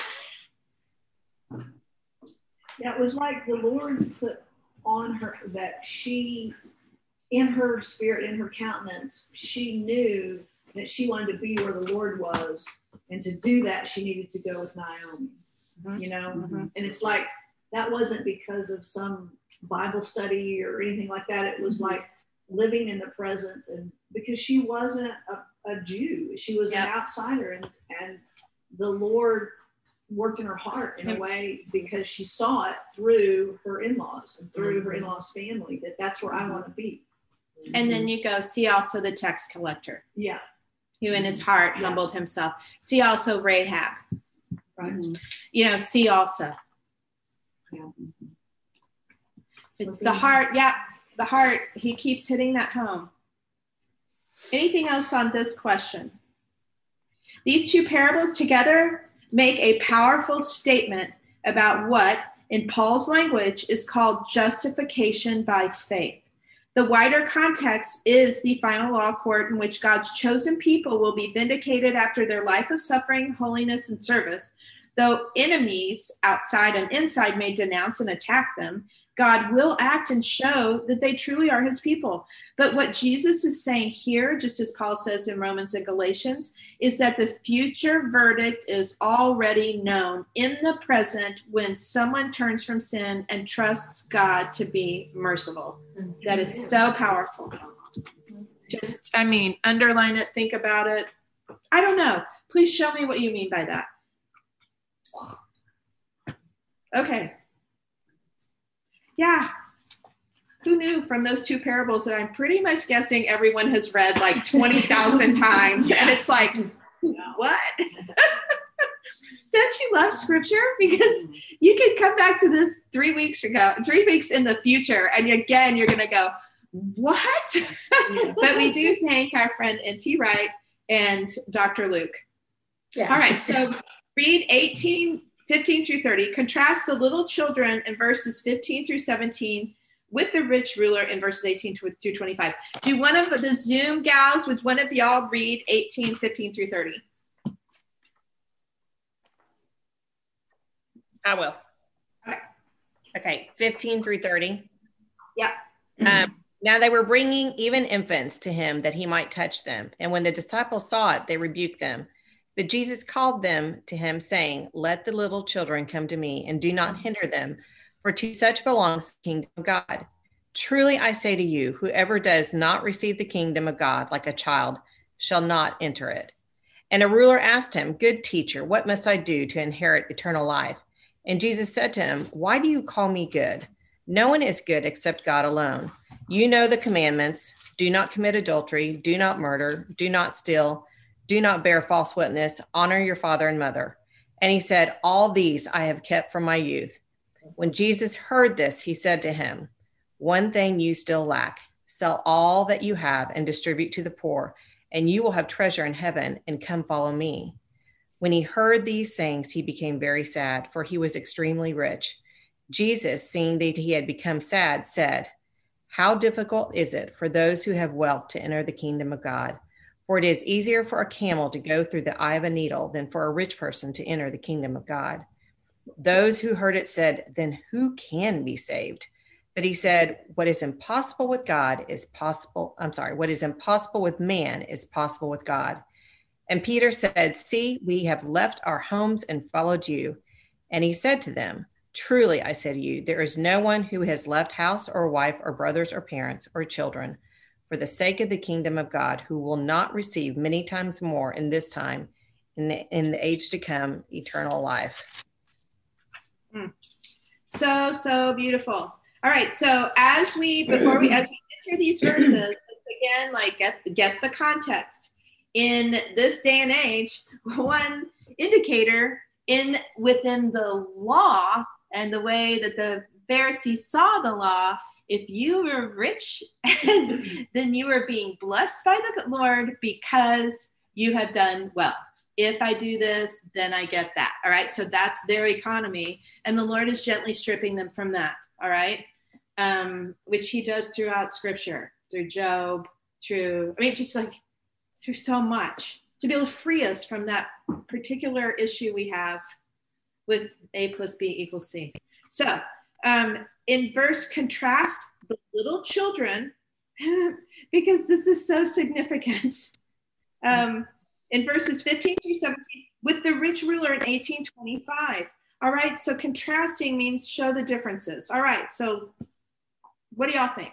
yeah, it was like the Lord put on her that she, in her spirit, in her countenance, she knew that she wanted to be where the Lord was. And to do that, she needed to go with Naomi, mm-hmm. you know? Mm-hmm. And it's like, that wasn't because of some Bible study or anything like that. It was mm-hmm. like living in the presence. And because she wasn't a, a Jew, she was yep. an outsider. And, and the Lord worked in her heart in a way because she saw it through her in-laws and through mm-hmm. her in-laws family, that that's where I want to be. And then you go, see also the tax collector. Yeah. Who in his heart yeah. humbled himself. See also Rahab. Right. You know, see also. Yeah. It's the heart. Yeah, the heart. He keeps hitting that home. Anything else on this question? These two parables together make a powerful statement about what, in Paul's language, is called justification by faith. The wider context is the final law court in which God's chosen people will be vindicated after their life of suffering, holiness, and service. Though enemies outside and inside may denounce and attack them, God will act and show that they truly are his people. But what Jesus is saying here, just as Paul says in Romans and Galatians, is that the future verdict is already known in the present when someone turns from sin and trusts God to be merciful. That is so powerful. Just, I mean, underline it, think about it. I don't know. Please show me what you mean by that. Okay. Yeah. Who knew from those two parables that I'm pretty much guessing everyone has read like twenty thousand times. Yeah. And it's like, what? Don't you love scripture? Because you could come back to this three weeks ago, three weeks in the future. And again, you're going to go, what? But we do thank our friend N T Wright and Doctor Luke. Yeah. All right. So read eighteen, fifteen through thirty. Contrast the little children in verses fifteen through seventeen with the rich ruler in verses eighteen through twenty-five. Do one of the Zoom gals, would one of y'all read eighteen, fifteen through thirty? I will. Okay. Okay, fifteen through thirty. Yeah. Um, now they were bringing even infants to him that he might touch them. And when the disciples saw it, they rebuked them. But Jesus called them to him, saying, let the little children come to me, and do not hinder them, for to such belongs the kingdom of God. Truly I say to you, whoever does not receive the kingdom of God like a child shall not enter it. And a ruler asked him, good teacher, what must I do to inherit eternal life? And Jesus said to him, why do you call me good? No one is good except God alone. You know the commandments: do not commit adultery, do not murder, do not steal, do not bear false witness, honor your father and mother. And he said, all these I have kept from my youth. When Jesus heard this, he said to him, one thing you still lack. Sell all that you have and distribute to the poor, and you will have treasure in heaven, and come follow me. When he heard these things, he became very sad, for he was extremely rich. Jesus, seeing that he had become sad, said, how difficult is it for those who have wealth to enter the kingdom of God? For it is easier for a camel to go through the eye of a needle than for a rich person to enter the kingdom of God. Those who heard it said, then who can be saved? But he said, what is impossible with God is possible. I'm sorry, what is impossible with man is possible with God. And Peter said, see, we have left our homes and followed you. And he said to them, truly, I say to you, there is no one who has left house or wife or brothers or parents or children for the sake of the kingdom of God, who will not receive many times more in this time, in the, in the age to come, eternal life. Mm. So, so beautiful. All right. So as we, before we, as we enter these verses, again, like get, get the context. In this day and age, one indicator in within the law and the way that the Pharisees saw the law, if you were rich, then you were being blessed by the Lord because you have done well. If I do this, then I get that. All right. So that's their economy. And the Lord is gently stripping them from that. All right. Um, which he does throughout scripture, through Job, through, I mean, just like through so much to be able to free us from that particular issue we have with A plus B equals C. So um, in verse, contrast the little children, because this is so significant. Um, in verses fifteen through seventeen, with the rich ruler in eighteen twenty-five. All right, so contrasting means show the differences. All right, so what do y'all think?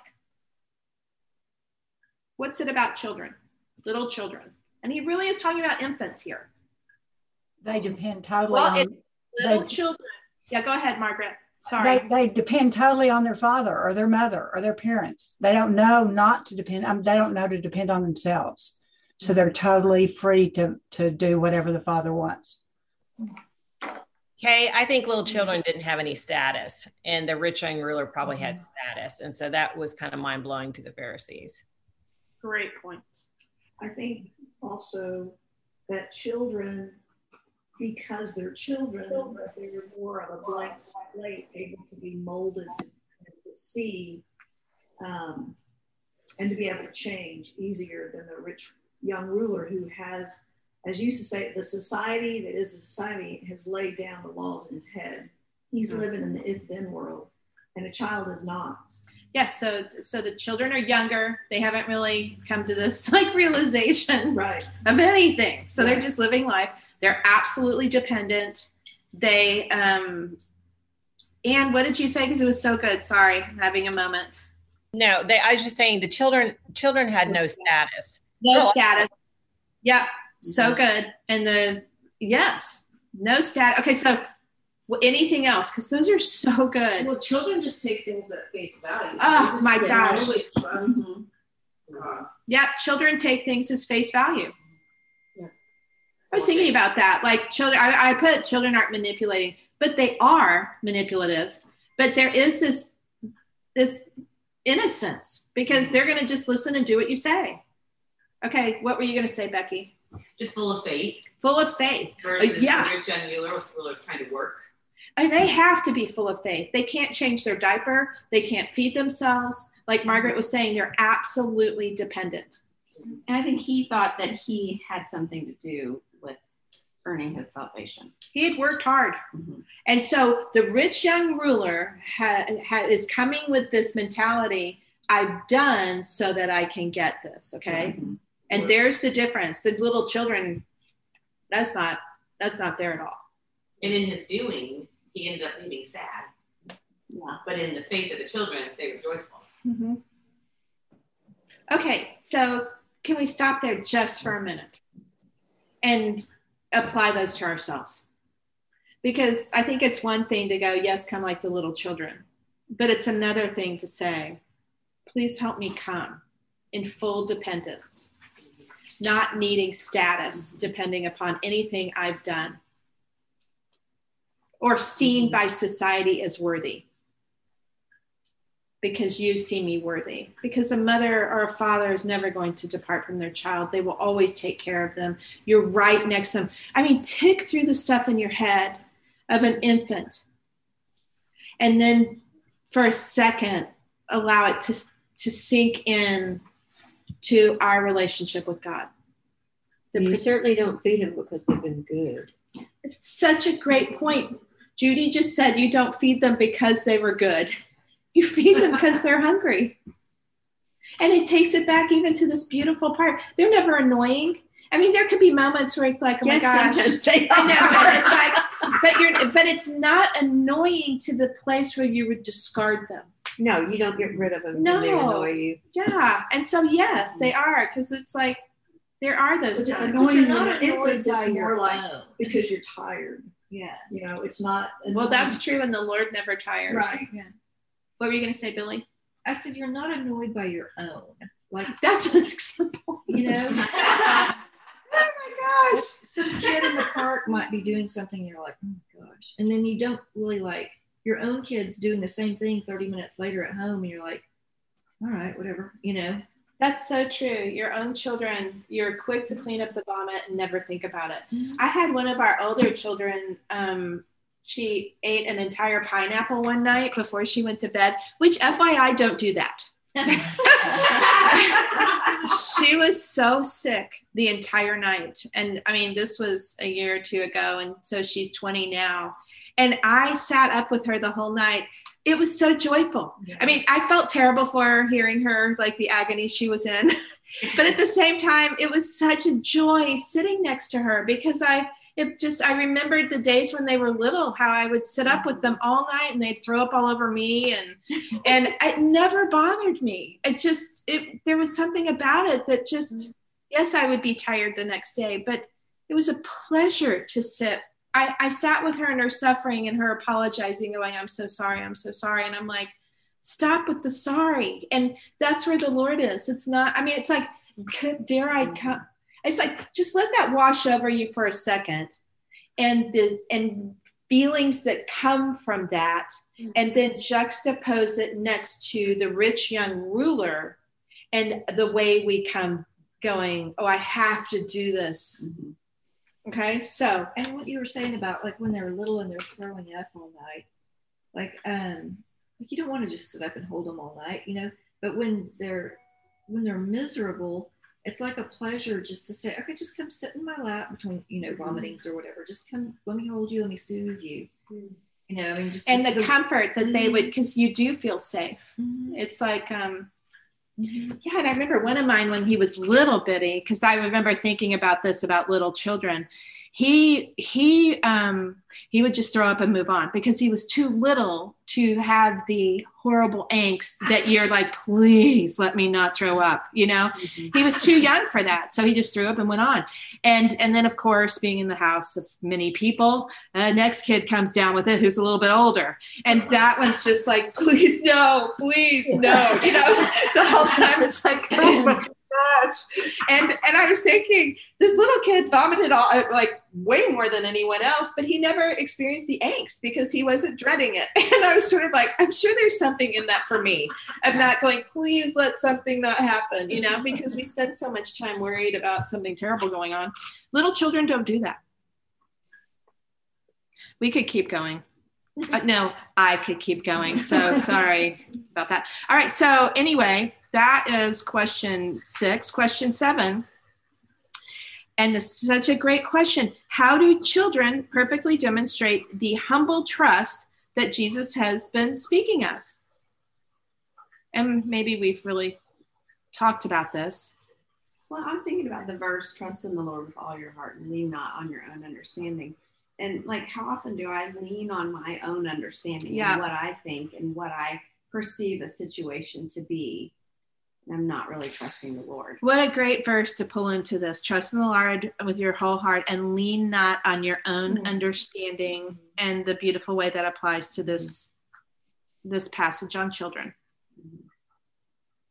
What's it about children, little children? And he really is talking about infants here. They depend totally well, on it's little they, children. Yeah, go ahead, Margaret. Sorry. They, they depend totally on their father or their mother or their parents. They don't know not to depend. Um, they don't know to depend on themselves. So they're totally free to, to do whatever the father wants. Okay, I think little children didn't have any status, and the rich young ruler probably had status. And so that was kind of mind-blowing to the Pharisees. Great point. I think also that children, because they're children, they're more of a blank slate, able to be molded to, to see um, and to be able to change easier than the rich young ruler who has, as you used to say, the society that is a society has laid down the laws in his head. He's mm-hmm. living in the if-then world, and a child is not. Yeah, so so the children are younger. They haven't really come to this like realization right. of anything. So right. they're just living life. They're absolutely dependent. They um and what did you say? Because it was so good. Sorry, I'm having a moment. No, they I was just saying the children children had no status. No so, status. Yep. So good. And the yes, no status. Okay, so well, anything else? Because those are so good. Well, children just take things at face value. Oh my gosh. Really trust. Mm-hmm. Uh, yeah, children take things as face value. Yeah. I was thinking about that. Like children, I, I put children aren't manipulating, but they are manipulative. But there is this this innocence because they're going to just listen and do what you say. Okay, what were you going to say, Becky? Just full of faith. Full of faith. Versus uh, yeah. the rich young ruler with rulers trying to work. And they have to be full of faith. They can't change their diaper. They can't feed themselves. Like Margaret was saying, they're absolutely dependent. And I think he thought that he had something to do with earning his salvation. He had worked hard. Mm-hmm. And so the rich young ruler ha, ha, is coming with this mentality, I've done so that I can get this, okay? Mm-hmm. And there's the difference. The little children, that's not that's not there at all. And in his doing, he ended up being sad. Yeah. But in the faith of the children, they were joyful. Mm-hmm. Okay, so can we stop there just for a minute and apply those to ourselves? Because I think it's one thing to go, yes, come like the little children. But it's another thing to say, please help me come in full dependence, not needing status, depending upon anything I've done or seen by society as worthy. Because you see me worthy. Because a mother or a father is never going to depart from their child. They will always take care of them. You're right next to them. I mean, tick through the stuff in your head of an infant. And then for a second, allow it to, to sink in to our relationship with God. The you certainly don't feed them because they've been good. It's such a great point. Judy just said you don't feed them because they were good. You feed them because they're hungry. And it takes it back even to this beautiful part. They're never annoying. I mean, there could be moments where it's like, oh my yes, gosh. I know, and it's like, but you're but it's not annoying to the place where you would discard them. No, you don't get rid of them. No. They annoy you. Yeah. And so yes, they are, because it's like there are those But times. annoying not when annoyed infants, by it's your more like own. because you're tired. Yeah. You know, it's not Well, that's true, and the Lord never tires. right. Yeah. What were you going to say, Billy? I said you're not annoyed by your own. Like That's an excellent point. you know. Oh my gosh. Some kid in the park might be doing something and you're like, oh gosh. And then you don't really like your own kids doing the same thing thirty minutes later at home and you're like, all right, whatever, you know. That's so true. Your own children, you're quick to clean up the vomit and never think about it. Mm-hmm. I had one of our older children, um, she ate an entire pineapple one night before she went to bed, which F Y I, don't do that. She was so sick the entire night. And I mean, this was a year or two ago. And so she's twenty now. And I sat up with her the whole night. It was so joyful. Yeah. I mean, I felt terrible for her, hearing her, like the agony she was in. But at the same time, it was such a joy sitting next to her, because I, it just, I remembered the days when they were little, how I would sit up with them all night and they'd throw up all over me. And, and it never bothered me. It just, it, there was something about it that just, yes, I would be tired the next day, but it was a pleasure to sit. I, I sat with her in her suffering and her apologizing, going, I'm so sorry, I'm so sorry. And I'm like, stop with the sorry. And that's where the Lord is. It's not, I mean, it's like, dare I come? It's like, just let that wash over you for a second. And the, and feelings that come from that, and then juxtapose it next to the rich young ruler and the way we come going, oh, I have to do this. Mm-hmm. Okay, so. And what you were saying about like when they're little and they're throwing up all night, like, um, like you don't want to just sit up and hold them all night, you know, but when they're, when they're miserable, it's like a pleasure just to say, okay, just come sit in my lap between, you know, vomitings or whatever. Just come, let me hold you, let me soothe you. Mm-hmm. You know, I mean, just. And the, the comfort that mm-hmm. they would, because you do feel safe. Mm-hmm. It's like, um, mm-hmm. yeah, and I remember one of mine when he was little bitty, because I remember thinking about this about little children. He he um, he would just throw up and move on because he was too little to have the horrible angst that you're like, please let me not throw up. You know, mm-hmm. He was too young for that, so he just threw up and went on. And and then of course, being in the house of many people, uh, next kid comes down with it who's a little bit older, and that one's just like, please no, please no. You know, the whole time it's like, oh my gosh. And and I was thinking, this little kid vomited all like way more than anyone else, but he never experienced the angst because he wasn't dreading it. And I was sort of like, I'm sure there's something in that for me of not going, please let something not happen, you know, because we spend so much time worried about something terrible going on. Little children don't do that. We could keep going. Uh, no, I could keep going. So sorry about that. All right. So anyway, that is question six. Question seven. And this is such a great question. How do children perfectly demonstrate the humble trust that Jesus has been speaking of? And maybe we've really talked about this. Well, I was thinking about the verse, trust in the Lord with all your heart and lean not on your own understanding. And like, how often do I lean on my own understanding yeah. and what I think and what I perceive a situation to be? I'm not really trusting the Lord. What a great verse to pull into this. Trust in the Lord with your whole heart and lean not on your own mm-hmm. understanding, and the beautiful way that applies to this, mm-hmm. this passage on children.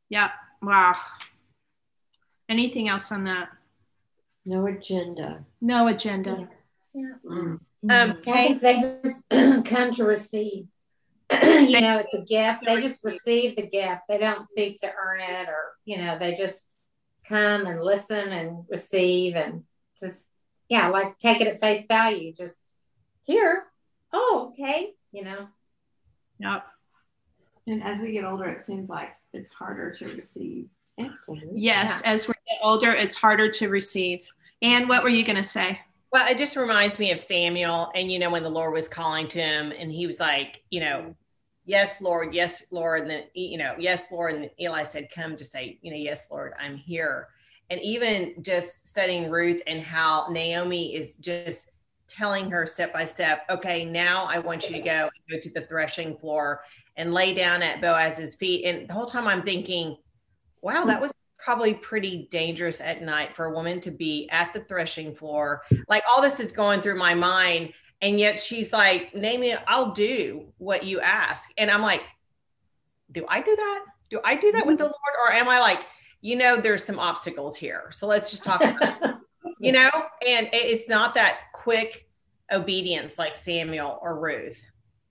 Yeah. Wow. Anything else on that? No agenda. No agenda. Yeah. Um, I think they just come to receive. You know, it's a gift. They just receive the gift. They don't seek to earn it, or, you know, they just come and listen and receive and just, yeah, like take it at face value. Just here. Oh, okay. You know. Yep. And as we get older, it seems like it's harder to receive. Absolutely. Yes. Yeah. As we get older, it's harder to receive. And what were you going to say? Well, it just reminds me of Samuel, and, you know, when the Lord was calling to him and he was like, you know, yes, Lord, yes, Lord. And then, you know, yes, Lord. And Eli said, come to say, you know, yes, Lord, I'm here. And even just studying Ruth and how Naomi is just telling her step by step, okay, now I want you to go and go to the threshing floor and lay down at Boaz's feet. And the whole time I'm thinking, wow, that was probably pretty dangerous at night for a woman to be at the threshing floor. Like, all this is going through my mind. And yet she's like, Naomi, I'll do what you ask. And I'm like, do I do that? Do I do that with the Lord? Or am I like, you know, there's some obstacles here. So let's just talk about it, you know, and it's not that quick obedience like Samuel or Ruth.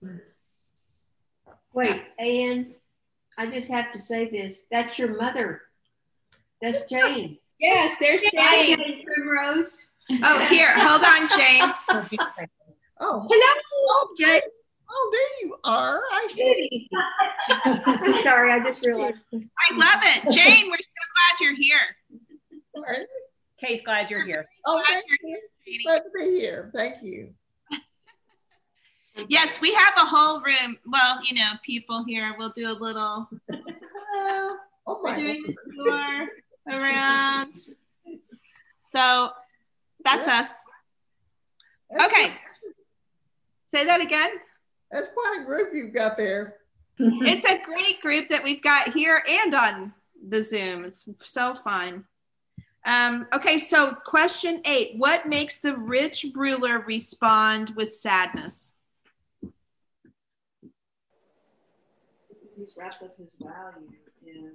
Wait, Ann, I just have to say this. That's your mother. That's Jane. Yes, there's Hi, Jane. Jane Primrose. Oh, here, hold on, Jane. Oh, Hello, oh, Jane. oh, there you are. I see. I'm sorry, I just realized. I love it. Jane, we're so glad you're here. Kay's glad you're here. Oh, Glad thank you're you. here, Glad to be here. Thank you. Yes, we have a whole room. Well, you know, people here. We'll do a little. Hello. Oh We're my doing God. the tour around. So that's Yeah. us. That's Okay. quite- Say that again. That's quite a group you've got there. It's a great group that we've got here and on the Zoom. It's so fun. Um, okay, so question eight. What makes the rich ruler respond with sadness? Because he's wrapped up his value in,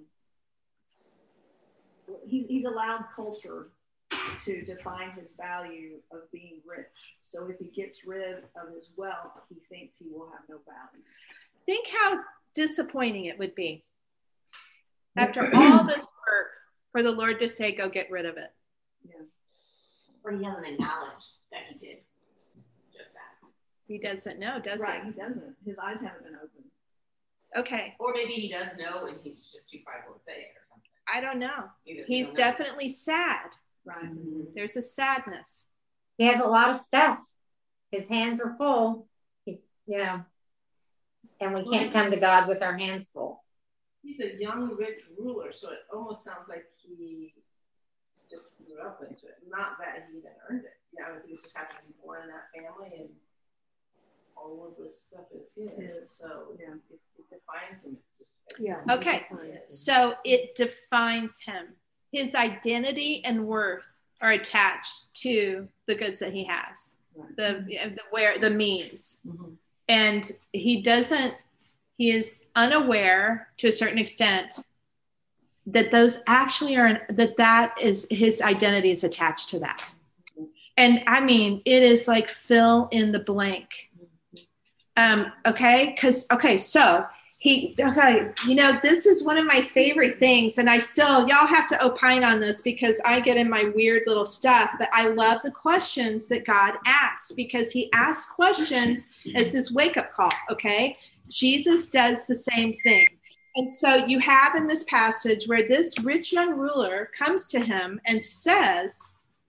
he's, he's allowed culture to define his value of being rich. So if he gets rid of his wealth, he thinks he will have no value. Think how disappointing it would be after all this work for the Lord to say, go get rid of it. Yeah. Or he hasn't acknowledged that he did just that. He doesn't know, does Right, he? he doesn't. His eyes haven't been opened. Okay. Or maybe he does know and he's just too prideful to say it or something. I don't know. Either we He's don't know. definitely sad. Right. There's a sadness. He has a lot of stuff. His hands are full, he, you know, and we can't come to God with our hands full. He's a young, rich ruler, so it almost sounds like he just grew up into it. Not that he even earned it. You know, he just happened to be born in that family, and all of this stuff is his. His. So Yeah. it, it defines him. It's just Yeah. Okay. So it defines him. His identity and worth are attached to the goods that he has, the, the where the means. Mm-hmm. And he doesn't, he is unaware to a certain extent that those actually are, that that is his identity is attached to that. And I mean, it is like fill in the blank. Um, okay. Cause, okay. So he, okay. You know, this is one of my favorite things. And I still, y'all have to opine on this because I get in my weird little stuff, but I love the questions that God asks because he asks questions as this wake up call. Okay. Jesus does the same thing. And so you have in this passage where this rich young ruler comes to him and says,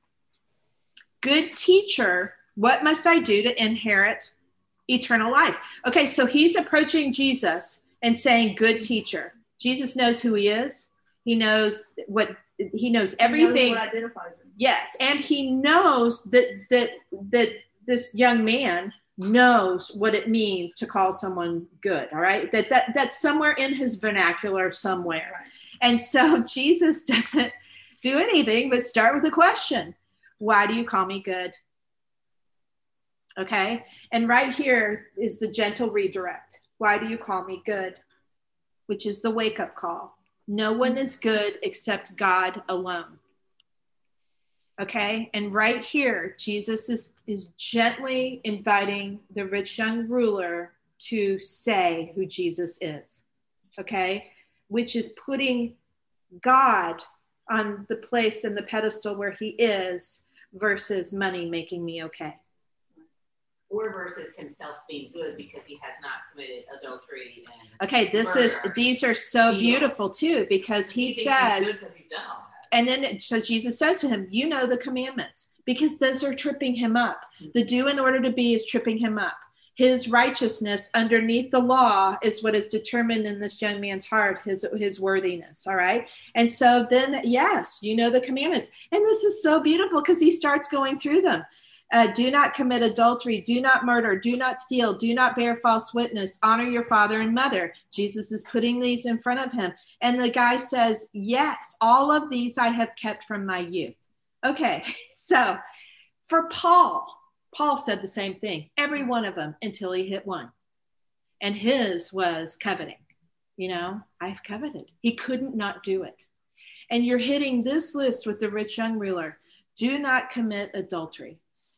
good teacher, what must I do to inherit eternal life? Okay, so he's approaching Jesus and saying, good teacher. Jesus knows who he is. He knows what he knows everything. He knows what identifies him. Yes, and he knows that that that this young man knows what it means to call someone good. All right, that that that's somewhere in his vernacular somewhere. Right. And so Jesus doesn't do anything but start with a question. Why do you call me good? Okay. And right here is the gentle redirect. Why do you call me good? Which is the wake up call. No one is good except God alone. Okay. And right here, Jesus is, is gently inviting the rich young ruler to say who Jesus is. Okay. Which is putting God on the place and the pedestal where he is versus money making me okay. Or versus himself being good because he has not committed adultery. And okay. This murder. is, these are so he beautiful too, because he, he says, he's he's done all that. And then it, so Jesus says to him, you know the commandments, because those are tripping him up. The do in order to be is tripping him up. His righteousness underneath the law is what is determined in this young man's heart, his, his worthiness. All right. And so then, yes, you know the commandments. And this is so beautiful because he starts going through them. Uh, do not commit adultery, do not murder, do not steal, do not bear false witness, honor your father and mother. Jesus is putting these in front of him. And the guy says, yes, all of these I have kept from my youth. Okay, so for Paul, Paul said the same thing, every one of them until he hit one. And his was coveting. You know, I've coveted. He couldn't not do it. And you're hitting this list with the rich young ruler. Do not commit adultery.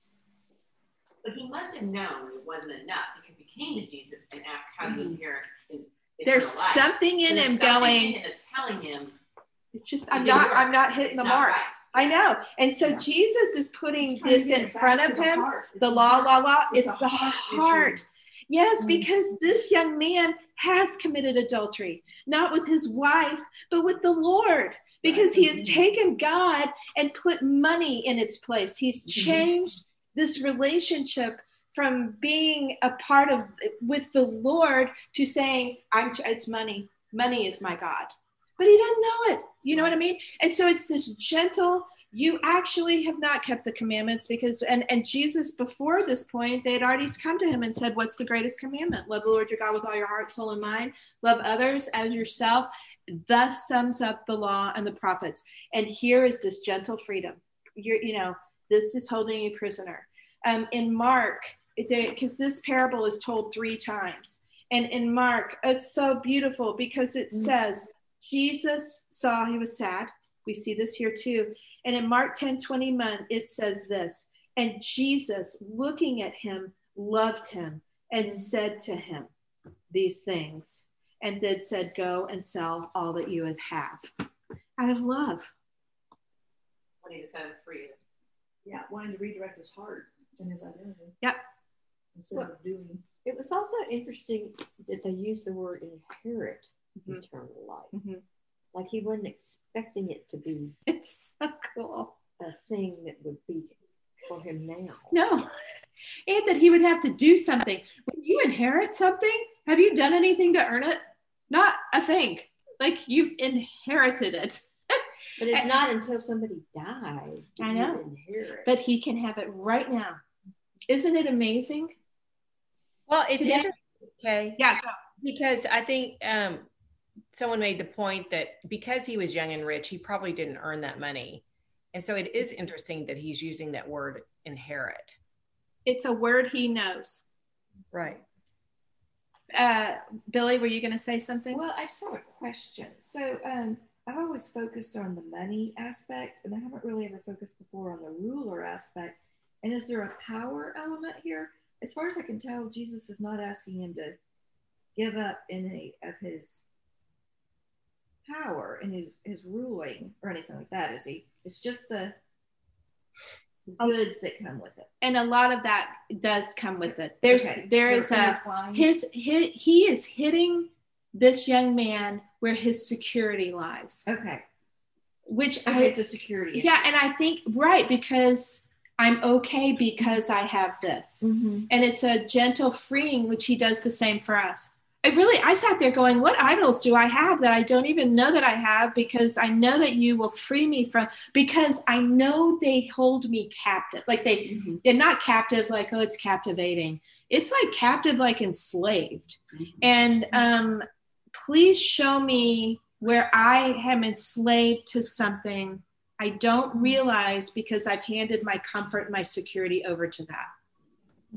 But he must have known it wasn't enough because he came to Jesus and asked how do you inherit his There's life. something in There's him something going. in him that's telling him. It's just I'm not work. I'm not hitting it's the mark. Right. I know. And so yeah. Jesus is putting this in front of him. The, the law, law, law. It's, it's the heart. heart. Yes, mm-hmm. because this young man has committed adultery, not with his wife, but with the Lord, because he has taken God and put money in its place. He's changed this relationship from being a part of with the Lord to saying, I'm, it's money. Money is my God. But he doesn't know it. You know what I mean? And so it's this gentle, you actually have not kept the commandments because, and, and Jesus before this point, they had already come to him and said, what's the greatest commandment? Love the Lord your God with all your heart, soul, and mind. Love others as yourself. Thus sums up the law and the prophets. And here is this gentle freedom. You're, you know, this is holding you prisoner. Um, in Mark, because this parable is told three times. And in Mark, it's so beautiful because it mm-hmm. says, Jesus saw he was sad. We see this here too. And in Mark ten twenty-one, it says this, and Jesus, looking at him, loved him and mm-hmm. said to him these things. And then said, go and sell all that you have. Out of love. What he said for you. Yeah, wanting to redirect his heart and his identity. Yep. Instead well, of doing. It was also interesting that they used the word inherit mm-hmm. eternal life. Mm-hmm. Like he wasn't expecting it to be. It's so cool. A thing that would be for him now. No. And that he would have to do something. When you inherit something, have you done anything to earn it? Not a thing. Like you've inherited it. But it's not until somebody dies. I know. But he can have it right now. Isn't it amazing? Well, it's Today? interesting. Okay. Yeah. Because I think um, someone made the point that because he was young and rich, he probably didn't earn that money. And so it is interesting that he's using that word inherit. It's a word he knows. Right. Uh, Billy, were you going to say something? Well, I just have a question. So um, I've always focused on the money aspect, and I haven't really ever focused before on the ruler aspect. And is there a power element here? As far as I can tell, Jesus is not asking him to give up any of his power and his, his ruling or anything like that, is he? It's just the goods that come with it. And a lot of that does come with it. There's okay. there is a his, his he is hitting this young man where his security lies. Okay. Which okay, I, it's a security issue. Yeah, and I think right because I'm okay because I have this. Mm-hmm. And it's a gentle freeing, which he does the same for us. I really, I sat there going, what idols do I have that I don't even know that I have? Because I know that you will free me from, because I know they hold me captive. Like they, mm-hmm. they're not captive like, oh, it's captivating. It's like captive, like enslaved. Mm-hmm. And um, please show me where I am enslaved to something I don't realize because I've handed my comfort and my security over to that.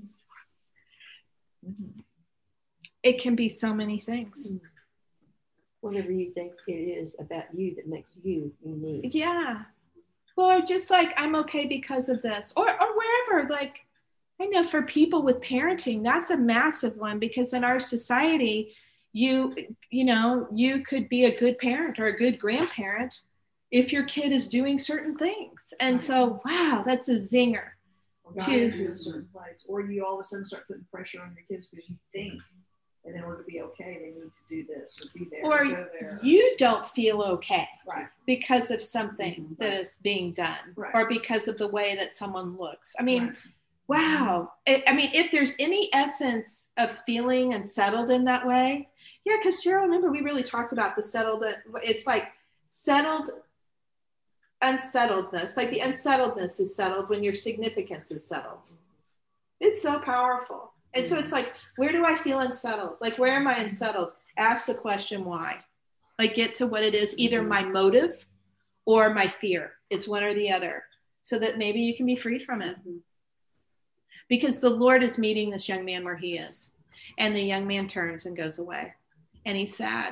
Mm-hmm. It can be so many things. whatever you think it is about you that makes you unique. Yeah. Or just like, I'm okay because of this, or, or wherever, like, I know for people with parenting, that's a massive one, because in our society, you, you know, you could be a good parent or a good grandparent if your kid is doing certain things. And so, wow, that's a zinger. To, to a certain place, or you all of a sudden start putting pressure on your kids because you think that in order to be okay, they need to do this or be there or, or go there. You don't feel okay, right, because of something mm-hmm. that is being done, right. or because of the way that someone looks. I mean, right. wow. I, I mean, if there's any essence of feeling and settled in that way, yeah. Because Cheryl, remember we really talked about the settled. It's like settled. Unsettledness, like the unsettledness is settled when your significance is settled. It's so powerful. And so it's like, where do I feel unsettled? Like, where am I unsettled? Ask the question why. Like, get to what it is, either my motive or my fear. It's one or the other, so that maybe you can be free from it. Because the Lord is meeting this young man where he is. And the young man turns and goes away. And he's sad.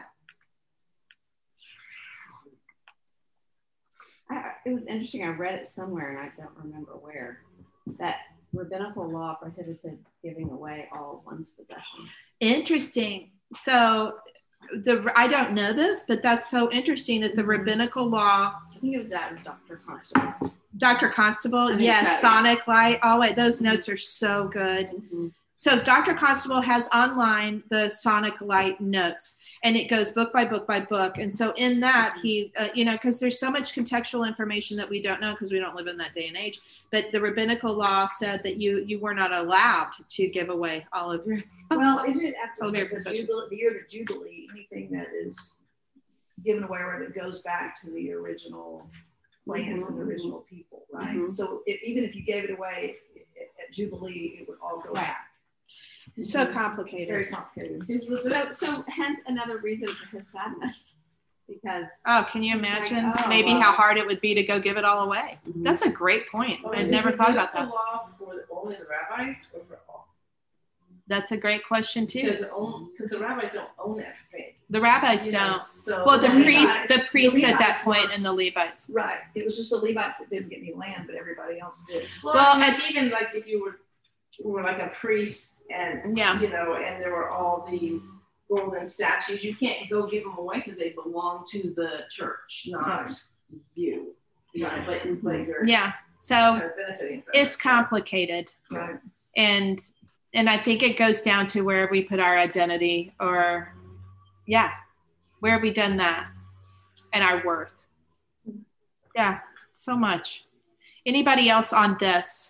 I, it was interesting. I read it somewhere, and I don't remember where, that rabbinical law prohibited giving away all of one's possessions. Interesting. So the I don't know this, but that's so interesting that the mm-hmm. rabbinical law. I think it was that. It was Doctor Constable. Doctor Constable, yes. So. Sonic Light. Oh wait, those mm-hmm. notes are so good. Mm-hmm. So Doctor Constable has online the Sonic Light notes, and it goes book by book by book. And so in that, he, uh, you know, because there's so much contextual information that we don't know because we don't live in that day and age. But the rabbinical law said that you you were not allowed to give away all of your. Well, it did after the, the, jubilee, the year of the Jubilee, anything that is given away or that goes back to the original plans mm-hmm. and the original people, right? Mm-hmm. So it, even if you gave it away at Jubilee, it would all go right. back. So complicated. Very complicated. So, so hence another reason for his sadness, because oh, can you imagine like, oh, maybe well. how hard it would be to go give it all away? Mm-hmm. That's a great point. Well, I'd never thought about that. Law for only the rabbis or for all? That's a great question too. Because because the rabbis don't own everything. The rabbis you don't. Know, so well, the, the priest, the priest at that point, and the Levites. Right. It was just the Levites that didn't get any land, but everybody else did. Well, well I mean, even like if you were. were like a priest and, yeah. you know, and there were all these golden statues. You can't go give them away because they belong to the church, not right. you. You know, but, but you're yeah. So kind of benefiting from it's it. complicated. Right. And, and I think it goes down to where we put our identity or, yeah, where have we done that? And our worth. Yeah, so much. Anybody else on this?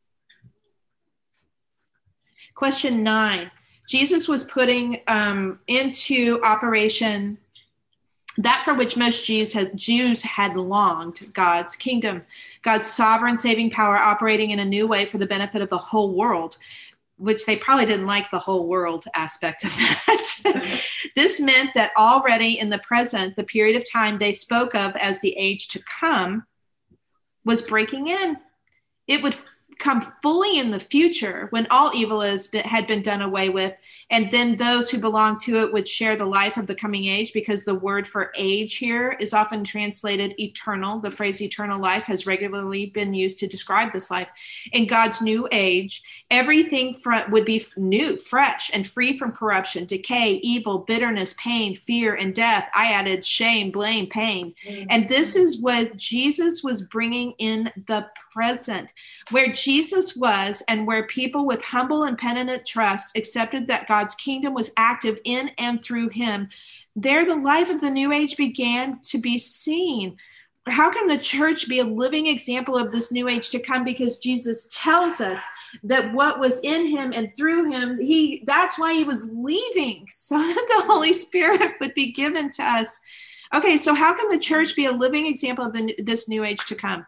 Question nine, Jesus was putting um, into operation that for which most Jews had, Jews had longed, God's kingdom, God's sovereign saving power operating in a new way for the benefit of the whole world, which they probably didn't like the whole world aspect of that. This meant that already in the present, the period of time they spoke of as the age to come was breaking in. It would come fully in the future when all evil has been, had been done away with, and then those who belong to it would share the life of the coming age, because the word for age here is often translated eternal. The phrase eternal life has regularly been used to describe this life. In God's new age, everything fr- would be new, fresh, and free from corruption, decay, evil, bitterness, pain, fear, and death. I added shame, blame, pain. Mm-hmm. And this is what Jesus was bringing in the present, where Jesus was and where people with humble and penitent trust accepted that God's kingdom was active in and through him. There, the life of the new age began to be seen. How can the church be a living example of this new age to come? Because Jesus tells us that what was in him and through him, he that's why he was leaving, so that the Holy Spirit would be given to us. Okay, so how can the church be a living example of the, this new age to come?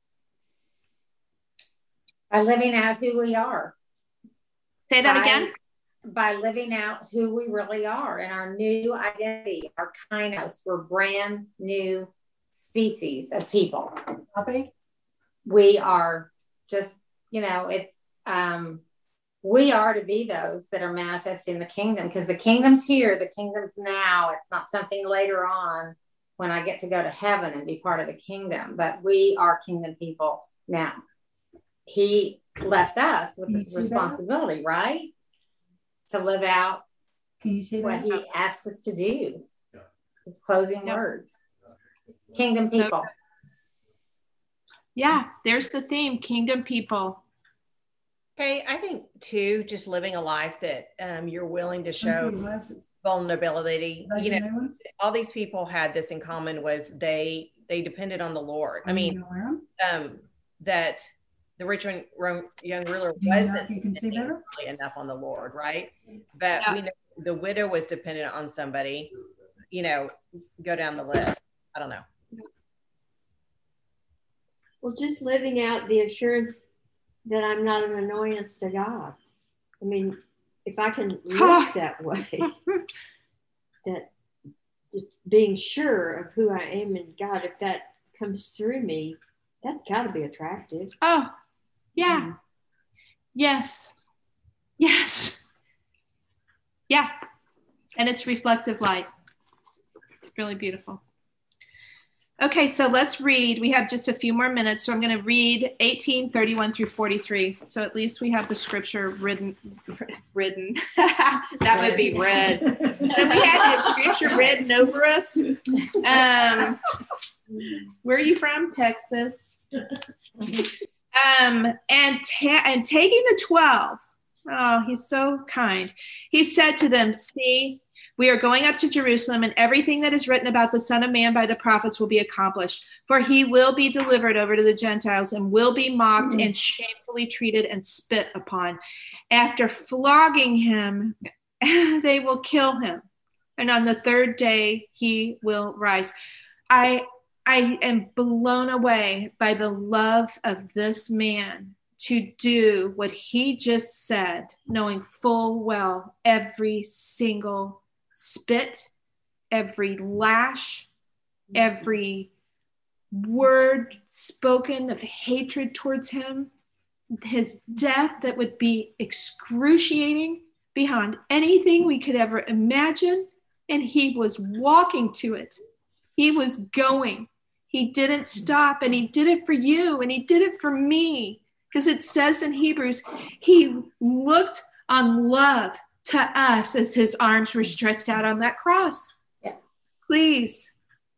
By living out who we are. Say that by, again. By living out who we really are and our new identity, our kainos. We're brand new species of people. Okay. We are just, you know, it's, um, we are to be those that are manifesting the kingdom, because the kingdom's here, the kingdom's now. It's not something later on when I get to go to heaven and be part of the kingdom, but we are kingdom people now. He left us with this responsibility, that? right? To live out Can you see what that? he asks us to do. Yeah. His closing yep. words. Kingdom So, people. Yeah, there's the theme, kingdom people. Okay, I think too, just living a life that um, you're willing to show vulnerability. You know, all these people had this in common, was they they depended on the Lord. I mean, um, that the rich young ruler wasn't you can see better? really enough on the Lord, right? But yeah. we know the widow was dependent on somebody. You know, go down the list. I don't know. Well, just living out the assurance that I'm not an annoyance to God. I mean, if I can live that way, that just being sure of who I am in God, if that comes through me, that's got to be attractive. Oh, yeah. Mm. Yes. Yes. Yeah. And it's reflective light. It's really beautiful. Okay, so let's read. We have just a few more minutes, so I'm going to read eighteen, thirty-one through forty-three. So at least we have the scripture written. written. That would be read. So we have the scripture written over us. Um, where are you from? Texas. Um, and ta- and taking the twelve. Oh, he's so kind. He said to them, "See, we are going up to Jerusalem, and everything that is written about the Son of Man by the prophets will be accomplished. For he will be delivered over to the Gentiles and will be mocked mm-hmm. and shamefully treated and spit upon. After flogging him, they will kill him. And on the third day, he will rise." I, I am blown away by the love of this man to do what he just said, knowing full well every single spit, every lash, every word spoken of hatred towards him, his death that would be excruciating beyond anything we could ever imagine. And he was walking to it. He was going. He didn't stop, and he did it for you, and he did it for me. Because it says in Hebrews, he looked on love to us as his arms were stretched out on that cross. Yeah. Please.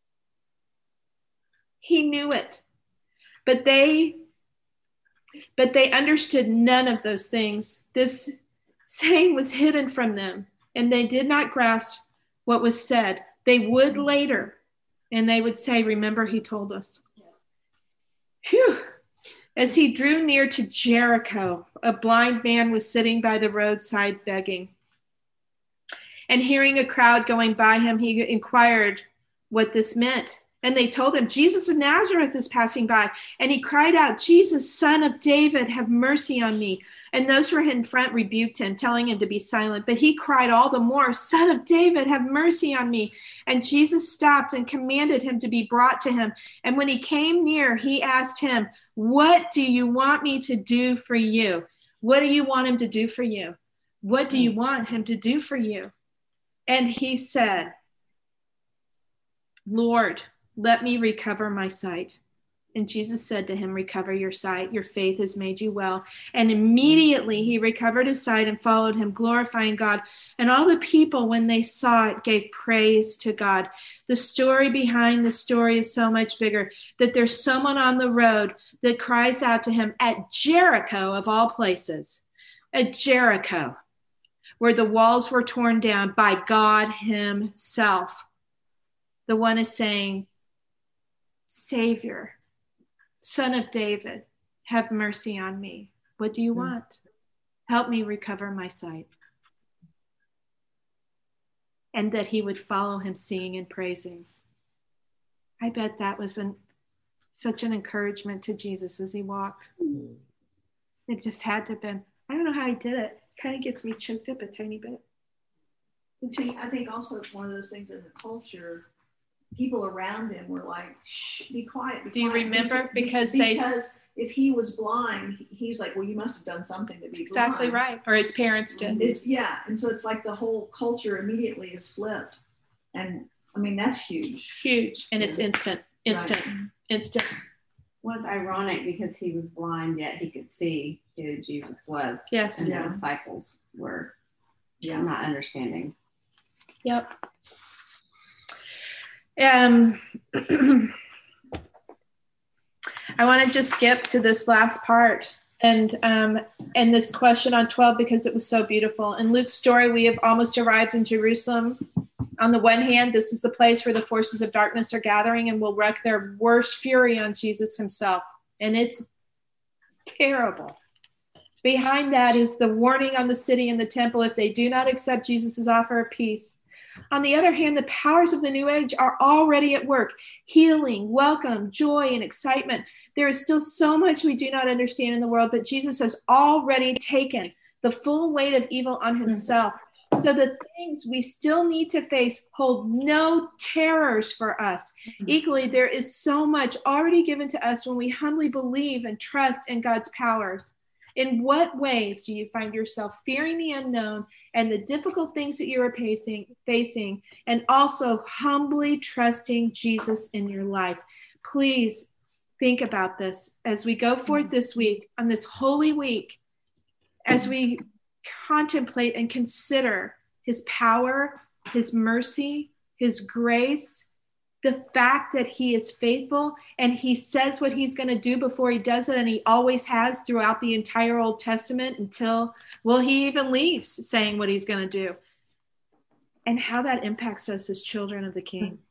He knew it. But they, but they understood none of those things. This saying was hidden from them, and they did not grasp what was said. They would later, and they would say, "Remember, he told us." Phew. As he drew near to Jericho, a blind man was sitting by the roadside begging. And hearing a crowd going by him, he inquired what this meant. And they told him, "Jesus of Nazareth is passing by." And he cried out, "Jesus, Son of David, have mercy on me." And those who were in front rebuked him, telling him to be silent. But he cried all the more, "Son of David, have mercy on me." And Jesus stopped and commanded him to be brought to him. And when he came near, he asked him, "What do you want me to do for you?" What do you want him to do for you? What do you want him to do for you? And he said, "Lord, let me recover my sight." And Jesus said to him, "Recover your sight. Your faith has made you well." And immediately he recovered his sight and followed him, glorifying God. And all the people, when they saw it, gave praise to God. The story behind the story is so much bigger, that there's someone on the road that cries out to him at Jericho, of all places, at Jericho, where the walls were torn down by God himself. The one is saying, "Savior, Son of David, have mercy on me. What do you want? Help me recover my sight." And that he would follow him singing and praising. I bet that was an, such an encouragement to Jesus as he walked. It just had to have been. I don't know how he did it. It kind of gets me choked up a tiny bit. It just, I think also it's one of those things in the culture people around him were like, shh, be quiet. Be Do you quiet. remember? Be, Because be, they- Because if he was blind, he's like, well, you must have done something to be Exactly blind. right. Or his parents did. It's, yeah. And so it's like the whole culture immediately is flipped. And I mean, that's huge. Huge. And it's instant, instant, Right. instant. Well, it's ironic because he was blind, yet he could see who Jesus was. Yes. And Yeah. the disciples were Yeah. not understanding. Yep. Um, I want to just skip to this last part and um, and this question on twelve because it was so beautiful. In Luke's story, we have almost arrived in Jerusalem. On the one hand, this is the place where the forces of darkness are gathering and will wreak their worst fury on Jesus himself. And it's terrible. Behind that is the warning on the city and the temple if they do not accept Jesus' offer of peace. On the other hand, the powers of the new age are already at work. Healing, welcome, joy, and excitement. There is still so much we do not understand in the world, but Jesus has already taken the full weight of evil on himself. Mm-hmm. So the things we still need to face hold no terrors for us. Mm-hmm. Equally, there is so much already given to us when we humbly believe and trust in God's powers. In what ways do you find yourself fearing the unknown and the difficult things that you are facing, facing, and also humbly trusting Jesus in your life? Please think about this as we go forth this week, on this holy week, as we contemplate and consider his power, his mercy, his grace, the fact that he is faithful and he says what he's going to do before he does it. And he always has throughout the entire Old Testament until, well, he even leaves saying what he's going to do, and how that impacts us as children of the King.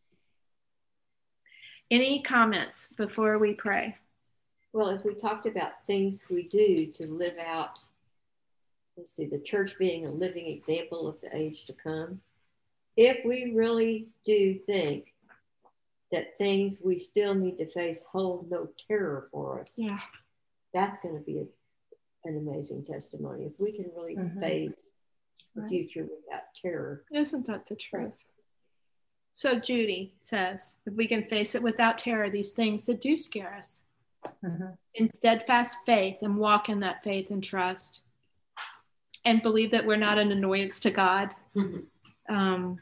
Any comments before we pray? Well, as we talked about things we do to live out, let's see, the church being a living example of the age to come. If we really do think that things we still need to face hold no terror for us, yeah, that's going to be a, an amazing testimony. If we can really mm-hmm. face the right. future without terror. Isn't that the truth? So Judy says, if we can face it without terror, these things that do scare us, mm-hmm. in steadfast faith, and walk in that faith and trust, and believe that we're not an annoyance to God. Mm-hmm. Um,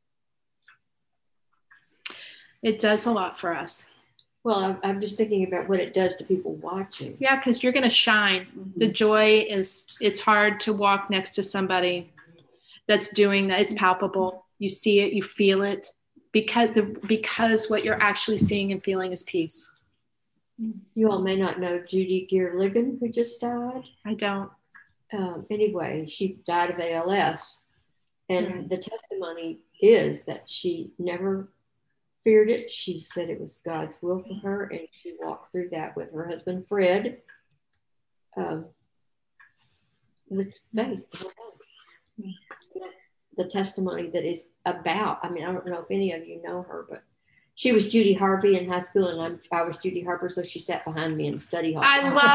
it does a lot for us. Well, I'm, I'm just thinking about what it does to people watching. Yeah, because you're going to shine. Mm-hmm. The joy is, it's hard to walk next to somebody that's doing that. It's palpable. You see it, you feel it, because the because what you're actually seeing and feeling is peace. You all may not know Judy Geerligan, who just died. I don't. Um, anyway, she died of A L S. And mm-hmm. the testimony is that she never feared it. She said it was God's will for her, and she walked through that with her husband, Fred, um, with faith. Mm-hmm. That's the testimony that is about, I mean, I don't know if any of you know her, but she was Judy Harvey in high school, and I'm, I was Judy Harper, so she sat behind me in study hall.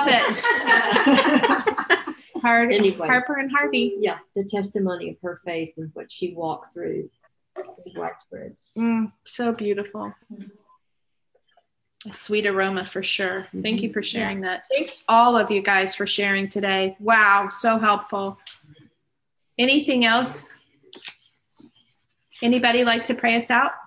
I love it. Hard, anyway, Harper and Harvey. Yeah, the testimony of her faith and what she walked through is widespread. Mm, so beautiful. A sweet aroma for sure. Mm-hmm. Thank you for sharing yeah. that. Thanks all of you guys for sharing today. Wow, so helpful. Anything else? Anybody like to pray us out?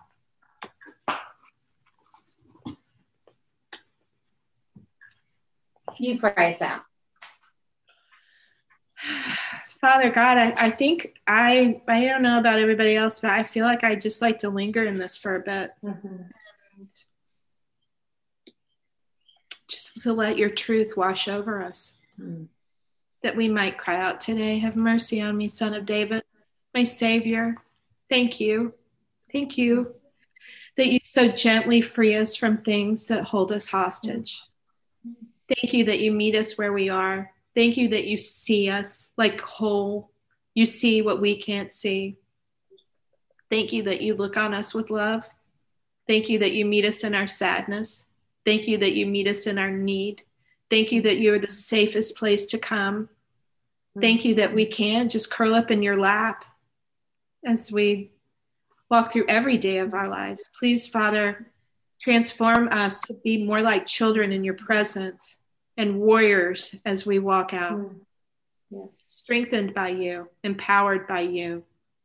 You pray us out. Father God, I, I think I I don't know about everybody else, but I feel like I just like to linger in this for a bit. Mm-hmm. And just to let your truth wash over us. Mm. That we might cry out today, have mercy on me, Son of David, my Savior. Thank you. Thank you that you so gently free us from things that hold us hostage. Mm-hmm. Thank you that you meet us where we are. Thank you that you see us like whole. You see what we can't see. Thank you that you look on us with love. Thank you that you meet us in our sadness. Thank you that you meet us in our need. Thank you that you're the safest place to come. Thank you that we can just curl up in your lap as we walk through every day of our lives. Please, Father, transform us to be more like children in your presence and warriors as we walk out. Mm. Yes. Strengthened by you, empowered by you.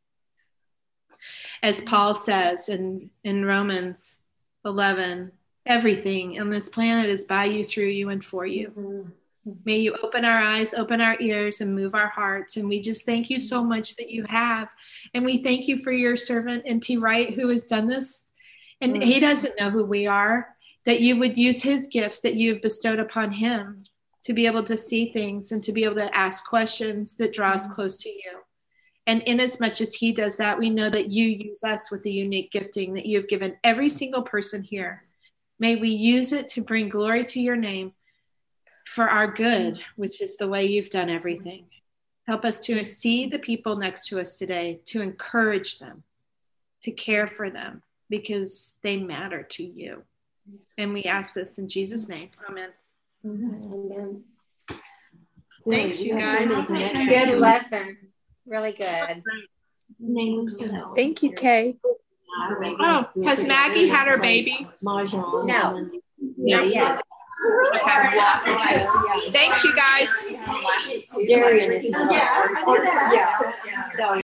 As Paul says in, in Romans eleven, everything on this planet is by you, through you, and for you. Mm-hmm. May you open our eyes, open our ears, and move our hearts. And we just thank you so much that you have. And we thank you for your servant, N T Wright, who has done this. And mm-hmm. he doesn't know who we are, that you would use his gifts that you have bestowed upon him to be able to see things and to be able to ask questions that draw us close to you. And in as much as he does that, we know that you use us with the unique gifting that you have given every single person here. May we use it to bring glory to your name for our good, which is the way you've done everything. Help us to see the people next to us today, to encourage them, to care for them, because they matter to you. And we ask this in Jesus' name. Amen. Amen. Thanks, you guys. Good lesson. Really good. Thank you, Kay. Oh, has Maggie had her baby? No. Not yet. Okay. Thanks, you guys. Darian is not. Yeah.